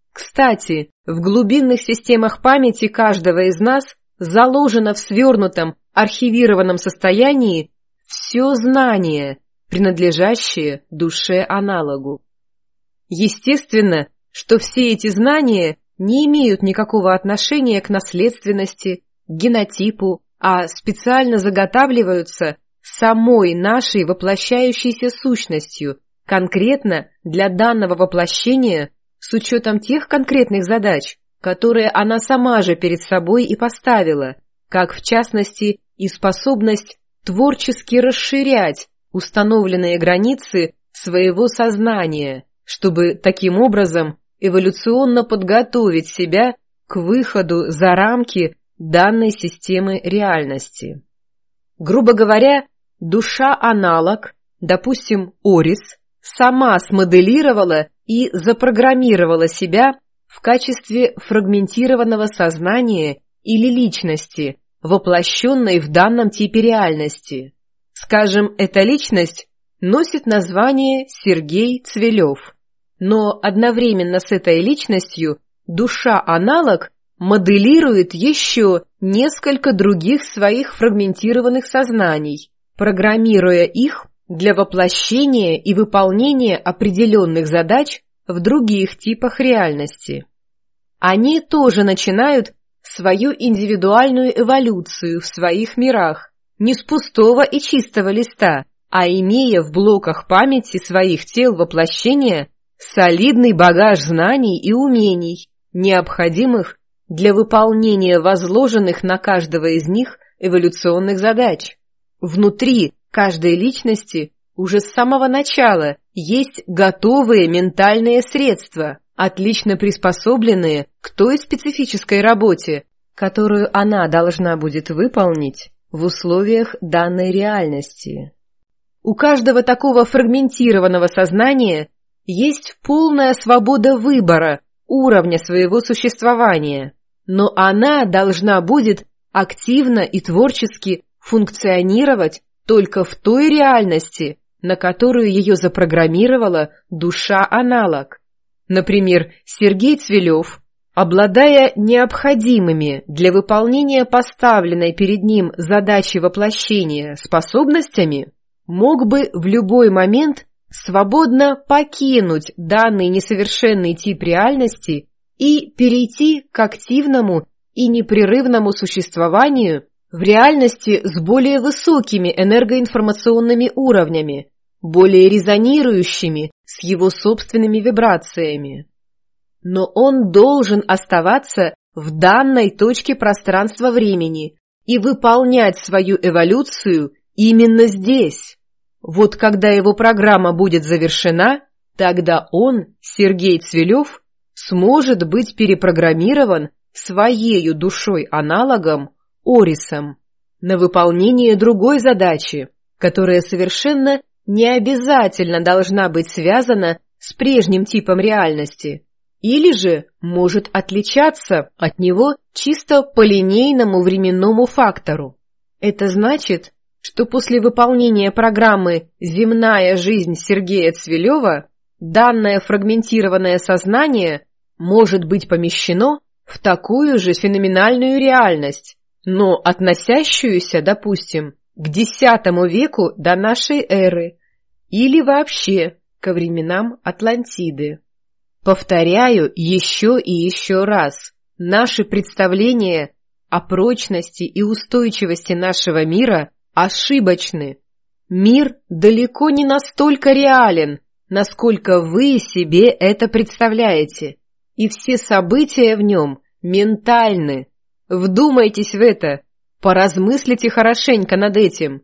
Кстати, в глубинных системах памяти каждого из нас заложено в свернутом, архивированном состоянии все знание, принадлежащее душе-аналогу. Естественно, что все эти знания не имеют никакого отношения к наследственности, к генотипу, а специально заготавливаются самой нашей воплощающейся сущностью, конкретно для данного воплощения, с учетом тех конкретных задач, которые она сама же перед собой и поставила, как в частности и способность творчески расширять установленные границы своего сознания, чтобы таким образом эволюционно подготовить себя к выходу за рамки данной системы реальности. Грубо говоря, душа-аналог, допустим, Орис, сама смоделировала и запрограммировала себя в качестве фрагментированного сознания или личности, воплощенной в данном типе реальности. Скажем, эта личность носит название Сергей Цвелев. Но одновременно с этой личностью душа-аналог моделирует еще несколько других своих фрагментированных сознаний, программируя их для воплощения и выполнения определенных задач в других типах реальности. Они тоже начинают свою индивидуальную эволюцию в своих мирах, не с пустого и чистого листа, а имея в блоках памяти своих тел воплощения солидный багаж знаний и умений, необходимых для выполнения возложенных на каждого из них эволюционных задач. Внутри каждой личности уже с самого начала есть готовые ментальные средства, отлично приспособленные к той специфической работе, которую она должна будет выполнить в условиях данной реальности. У каждого такого фрагментированного сознания есть полная свобода выбора уровня своего существования, но она должна будет активно и творчески функционировать только в той реальности, на которую ее запрограммировала душа-аналог. Например, Сергей Цвилев, обладая необходимыми для выполнения поставленной перед ним задачи воплощения способностями, мог бы в любой момент свободно покинуть данный несовершенный тип реальности и перейти к активному и непрерывному существованию в реальности с более высокими энергоинформационными уровнями, более резонирующими с его собственными вибрациями. Но он должен оставаться в данной точке пространства-времени и выполнять свою эволюцию именно здесь. Вот когда его программа будет завершена, тогда он, Сергей Цвилев, сможет быть перепрограммирован своею душой-аналогом Орисом на выполнение другой задачи, которая совершенно не обязательно должна быть связана с прежним типом реальности, или же может отличаться от него чисто по линейному временному фактору. Это значит, что после выполнения программы «Земная жизнь» Сергея Цвилева данное фрагментированное сознание может быть помещено в такую же феноменальную реальность, но относящуюся, допустим, к X веку до нашей эры или вообще ко временам Атлантиды. Повторяю еще и еще раз, наши представления о прочности и устойчивости нашего мира ошибочны. Мир далеко не настолько реален, насколько вы себе это представляете, и все события в нем ментальны. Вдумайтесь в это, поразмыслите хорошенько над этим.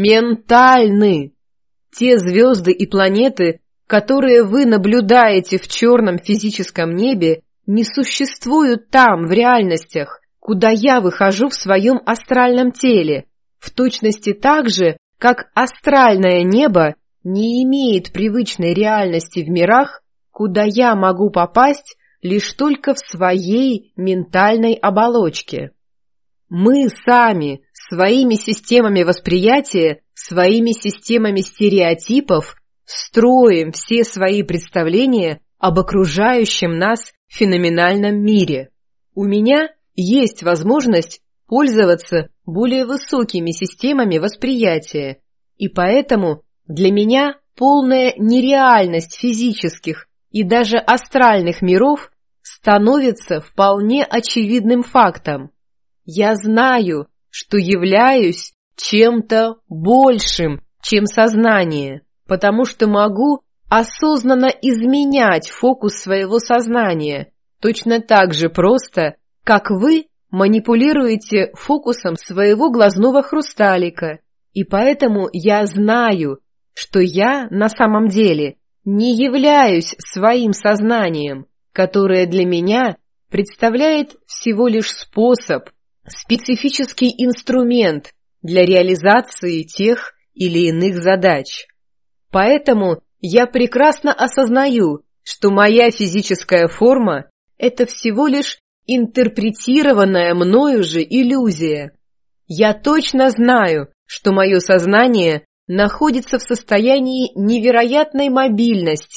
Ментальны. Те звезды и планеты, которые вы наблюдаете в черном физическом небе, не существуют там, в реальностях, куда я выхожу в своем астральном теле, в точности так же, как астральное небо не имеет привычной реальности в мирах, куда я могу попасть лишь только в своей ментальной оболочке. Мы сами своими системами восприятия, своими системами стереотипов строим все свои представления об окружающем нас феноменальном мире. У меня есть возможность пользоваться более высокими системами восприятия, и поэтому для меня полная нереальность физических и даже астральных миров становится вполне очевидным фактом. Я знаю, что являюсь чем-то большим, чем сознание, потому что могу осознанно изменять фокус своего сознания, точно так же просто, как вы манипулируете фокусом своего глазного хрусталика, и поэтому я знаю, что я на самом деле не являюсь своим сознанием, которое для меня представляет всего лишь способ, специфический инструмент для реализации тех или иных задач. Поэтому я прекрасно осознаю, что моя физическая форма – это всего лишь интерпретированная мною же иллюзия. Я точно знаю, что мое сознание находится в состоянии невероятной мобильности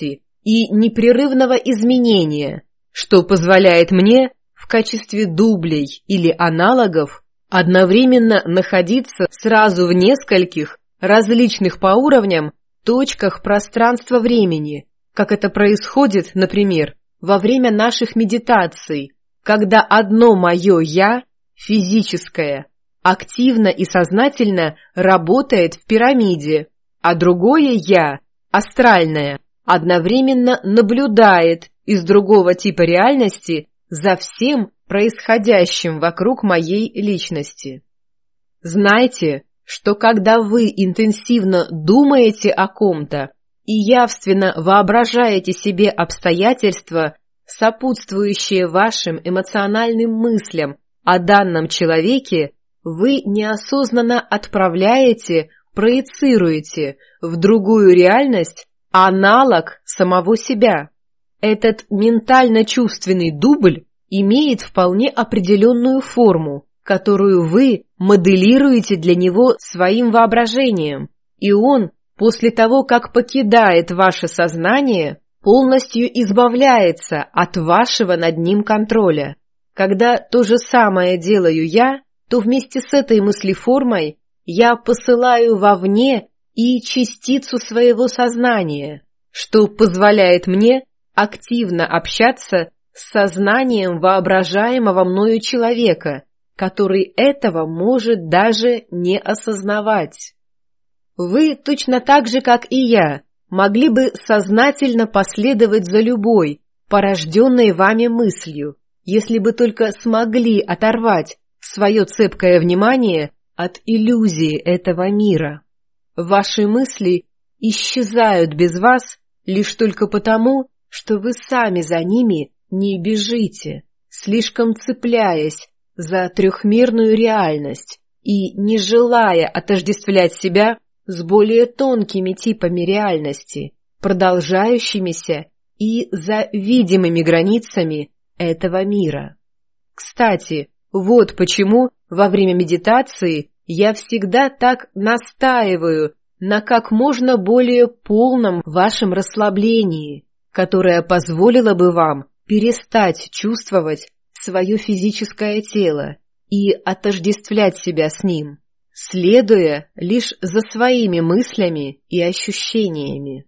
и непрерывного изменения, что позволяет мне в качестве дублей или аналогов одновременно находиться сразу в нескольких различных по уровням точках пространства-времени, как это происходит, например, во время наших медитаций, когда одно мое «я», физическое, активно и сознательно работает в пирамиде, а другое «я», астральное, одновременно наблюдает из другого типа реальности за всем происходящим вокруг моей личности. Знайте, что когда вы интенсивно думаете о ком-то и явственно воображаете себе обстоятельства, сопутствующие вашим эмоциональным мыслям о данном человеке, вы неосознанно отправляете, проецируете в другую реальность аналог самого себя. Этот ментально-чувственный дубль имеет вполне определенную форму, которую вы моделируете для него своим воображением, и он, после того, как покидает ваше сознание, полностью избавляется от вашего над ним контроля. Когда то же самое делаю я, то вместе с этой мыслеформой я посылаю вовне и частицу своего сознания, что позволяет мне активно общаться с сознанием воображаемого мною человека, который этого может даже не осознавать. Вы точно так же, как и я, могли бы сознательно последовать за любой, порожденной вами мыслью, если бы только смогли оторвать свое цепкое внимание от иллюзии этого мира. Ваши мысли исчезают без вас лишь только потому, что вы сами за ними не бежите, слишком цепляясь за трехмерную реальность и не желая отождествлять себя с более тонкими типами реальности, продолжающимися и за видимыми границами этого мира. Кстати, вот почему во время медитации я всегда так настаиваю на как можно более полном вашем расслаблении, которое позволило бы вам перестать чувствовать свое физическое тело и отождествлять себя с ним, следуя лишь за своими мыслями и ощущениями.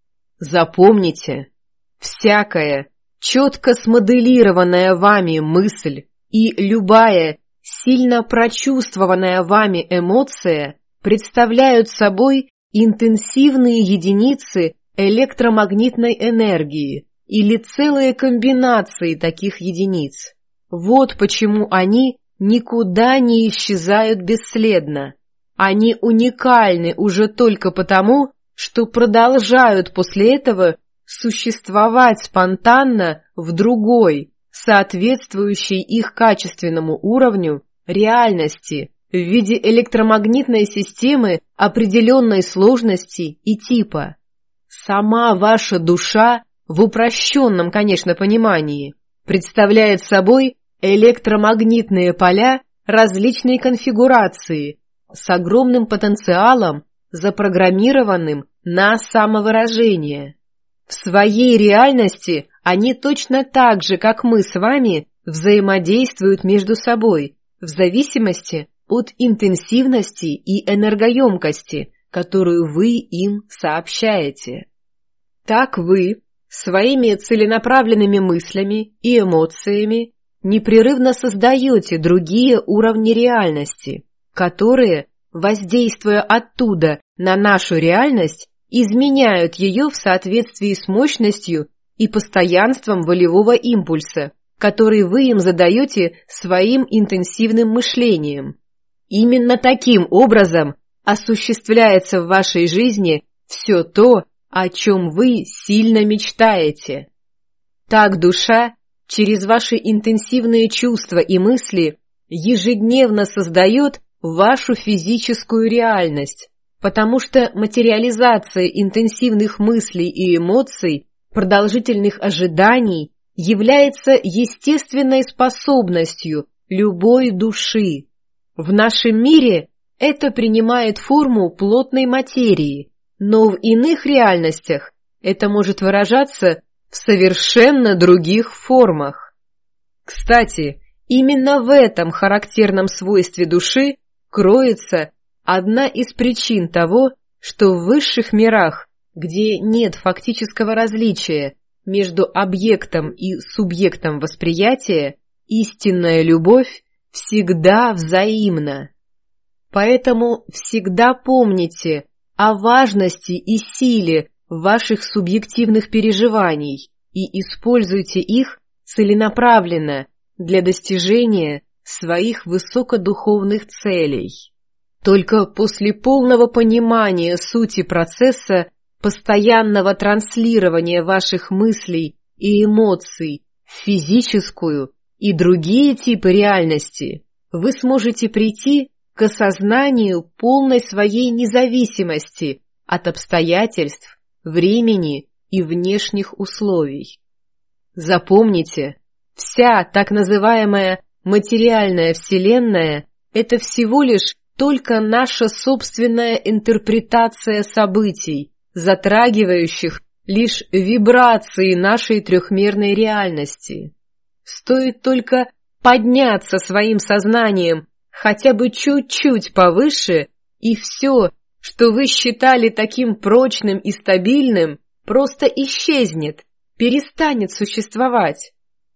Запомните, всякая четко смоделированная вами мысль и любая сильно прочувствованная вами эмоция представляют собой интенсивные единицы электромагнитной энергии или целые комбинации таких единиц. Вот почему они никуда не исчезают бесследно. Они уникальны уже только потому, что продолжают после этого существовать спонтанно в другой, соответствующей их качественному уровню реальности в виде электромагнитной системы определенной сложности и типа. Сама ваша душа, в упрощенном, конечно, понимании, представляет собой электромагнитные поля различной конфигурации с огромным потенциалом, запрограммированным на самовыражение. В своей реальности они точно так же, как мы с вами, взаимодействуют между собой в зависимости от интенсивности и энергоемкости, которую вы им сообщаете. Так вы своими целенаправленными мыслями и эмоциями непрерывно создаете другие уровни реальности, которые, воздействуя оттуда на нашу реальность, изменяют ее в соответствии с мощностью и постоянством волевого импульса, который вы им задаете своим интенсивным мышлением. Именно таким образом осуществляется в вашей жизни все то, о чем вы сильно мечтаете. Так душа через ваши интенсивные чувства и мысли ежедневно создает вашу физическую реальность, потому что материализация интенсивных мыслей и эмоций, продолжительных ожиданий, является естественной способностью любой души. В нашем мире это принимает форму плотной материи, но в иных реальностях это может выражаться в совершенно других формах. Кстати, именно в этом характерном свойстве души кроется одна из причин того, что в высших мирах, где нет фактического различия между объектом и субъектом восприятия, истинная любовь всегда взаимна. Поэтому всегда помните о важности и силе ваших субъективных переживаний и используйте их целенаправленно для достижения своих высокодуховных целей. Только после полного понимания сути процесса постоянного транслирования ваших мыслей и эмоций в физическую и другие типы реальности вы сможете прийти к осознанию полной своей независимости от обстоятельств, времени и внешних условий. Запомните, вся так называемая материальная вселенная – это всего лишь только наша собственная интерпретация событий, затрагивающих лишь вибрации нашей трехмерной реальности. Стоит только подняться своим сознанием хотя бы чуть-чуть повыше, и все, что вы считали таким прочным и стабильным, просто исчезнет, перестанет существовать.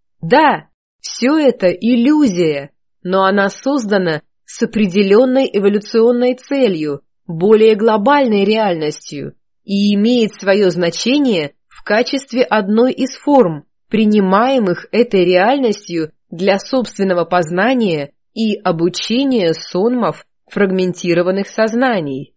Да, все это иллюзия, но она создана с определенной эволюционной целью, более глобальной реальностью, и имеет свое значение в качестве одной из форм, принимаемых этой реальностью для собственного познания и обучения сонмов фрагментированных сознаний.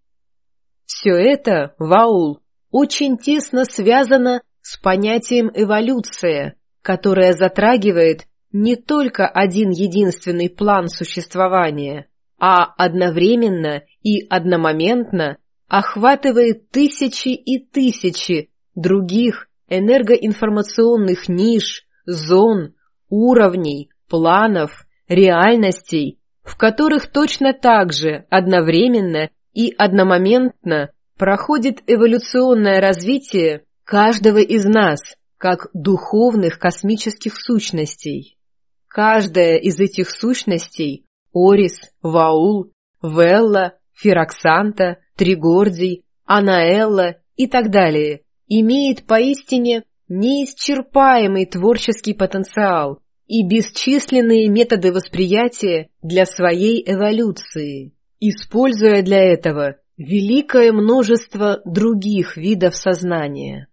Все это, Ваул, очень тесно связано с понятием эволюция, которое затрагивает не только один единственный план существования, а одновременно и одномоментно охватывает тысячи и тысячи других энергоинформационных ниш, зон, уровней, планов, реальностей, в которых точно так же одновременно и одномоментно проходит эволюционное развитие каждого из нас, как духовных космических сущностей. Каждая из этих сущностей – Орис, Ваул, Велла, Фироксанта, Тригордий, Анаэлла и так далее – имеет поистине неисчерпаемый творческий потенциал и бесчисленные методы восприятия для своей эволюции, используя для этого великое множество других видов сознания.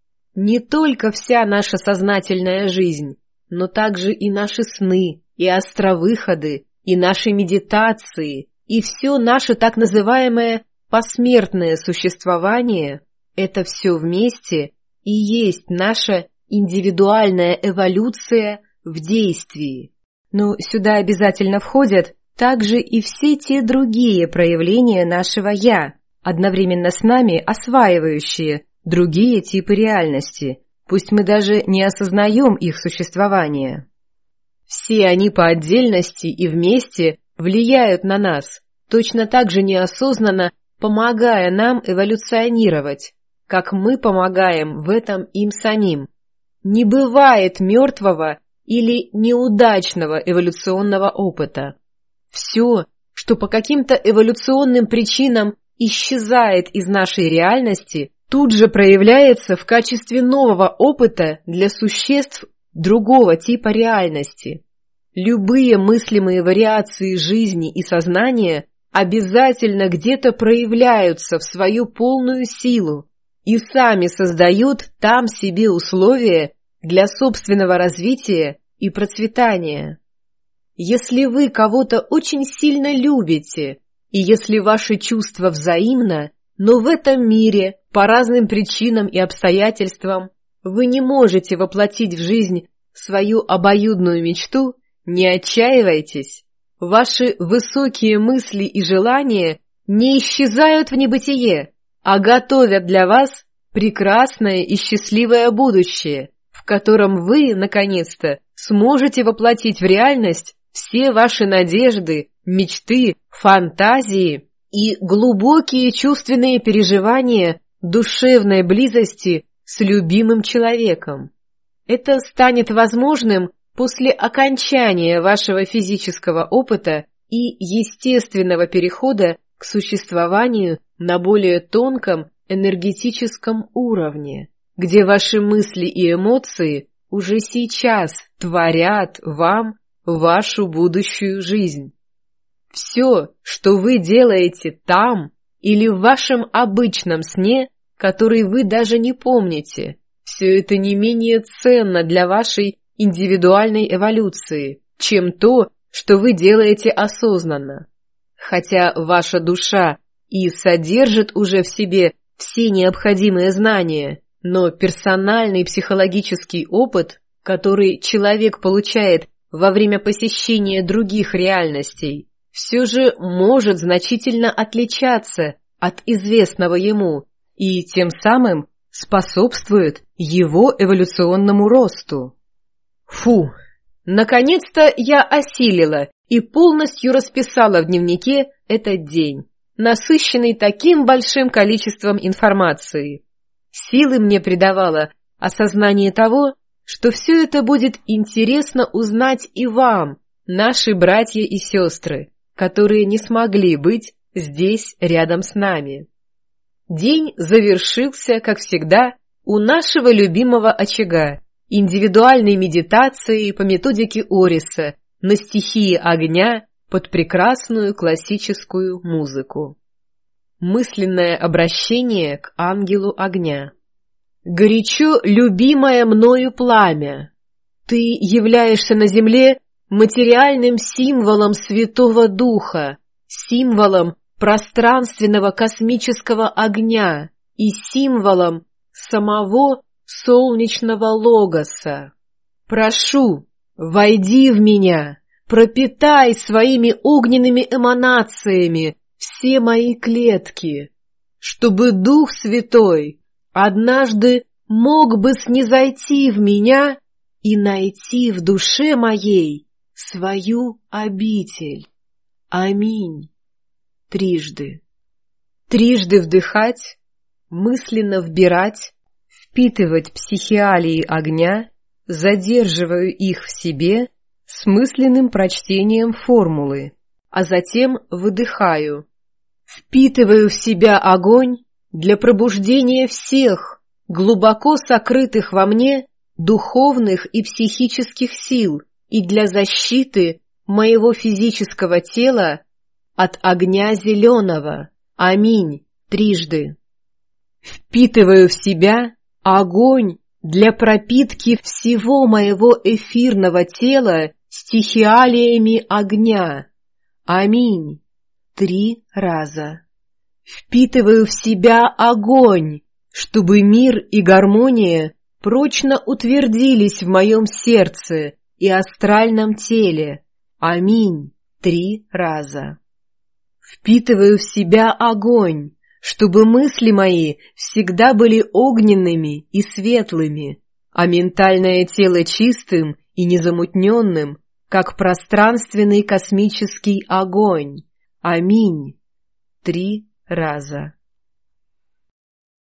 Не только вся наша сознательная жизнь, но также и наши сны, и островыходы, и наши медитации, и все наше так называемое посмертное существование – это все вместе и есть наша индивидуальная эволюция в действии. Но сюда обязательно входят также и все те другие проявления нашего «я», одновременно с нами осваивающие другие типы реальности, пусть мы даже не осознаем их существование. Все они по отдельности и вместе влияют на нас, точно так же неосознанно помогая нам эволюционировать, как мы помогаем в этом им самим. Не бывает мертвого или неудачного эволюционного опыта. Все, что по каким-то эволюционным причинам исчезает из нашей реальности, тут же проявляется в качестве нового опыта для существ другого типа реальности. Любые мыслимые вариации жизни и сознания обязательно где-то проявляются в свою полную силу и сами создают там себе условия для собственного развития и процветания. Если вы кого-то очень сильно любите, и если ваши чувства взаимно, но в этом мире по разным причинам и обстоятельствам вы не можете воплотить в жизнь свою обоюдную мечту, не отчаивайтесь. Ваши высокие мысли и желания не исчезают в небытие, а готовят для вас прекрасное и счастливое будущее, в котором вы, наконец-то, сможете воплотить в реальность все ваши надежды, мечты, фантазии и глубокие чувственные переживания душевной близости с любимым человеком. Это станет возможным после окончания вашего физического опыта и естественного перехода к существованию на более тонком энергетическом уровне, где ваши мысли и эмоции уже сейчас творят вам вашу будущую жизнь. Все, что вы делаете там или в вашем обычном сне, который вы даже не помните, все это не менее ценно для вашей индивидуальной эволюции, чем то, что вы делаете осознанно. Хотя ваша душа и содержит уже в себе все необходимые знания, но персональный психологический опыт, который человек получает во время посещения других реальностей, все же может значительно отличаться от известного ему и тем самым способствует его эволюционному росту. Фу! Наконец-то я осилила и полностью расписала в дневнике этот день, насыщенный таким большим количеством информации. Силы мне придавало осознание того, что все это будет интересно узнать и вам, наши братья и сестры, которые не смогли быть здесь рядом с нами. День завершился, как всегда, у нашего любимого очага, индивидуальной медитацией по методике Ориса на стихии огня под прекрасную классическую музыку. Мысленное обращение к ангелу огня. Горячо любимое мною пламя, ты являешься на земле материальным символом Святого Духа, символом пространственного космического огня и символом самого солнечного логоса. Прошу, войди в меня, пропитай своими огненными эманациями все мои клетки, чтобы Дух Святой однажды мог бы снизойти в меня и найти в душе моей свою обитель. Аминь. Трижды. Трижды вдыхать, мысленно вбирать, впитывать психиалии огня, задерживаю их в себе с мысленным прочтением формулы, а затем выдыхаю. Впитываю в себя огонь для пробуждения всех глубоко сокрытых во мне духовных и психических сил и для защиты моего физического тела от огня зеленого. Аминь. Трижды. Впитываю в себя огонь для пропитки всего моего эфирного тела стихиалиями огня. Аминь. 3 раза. Впитываю в себя огонь, чтобы мир и гармония прочно утвердились в моем сердце и астральном теле. Аминь. 3 раза. Впитываю в себя огонь, чтобы мысли мои всегда были огненными и светлыми, а ментальное тело чистым и незамутненным, как пространственный космический огонь. Аминь. 3 раза.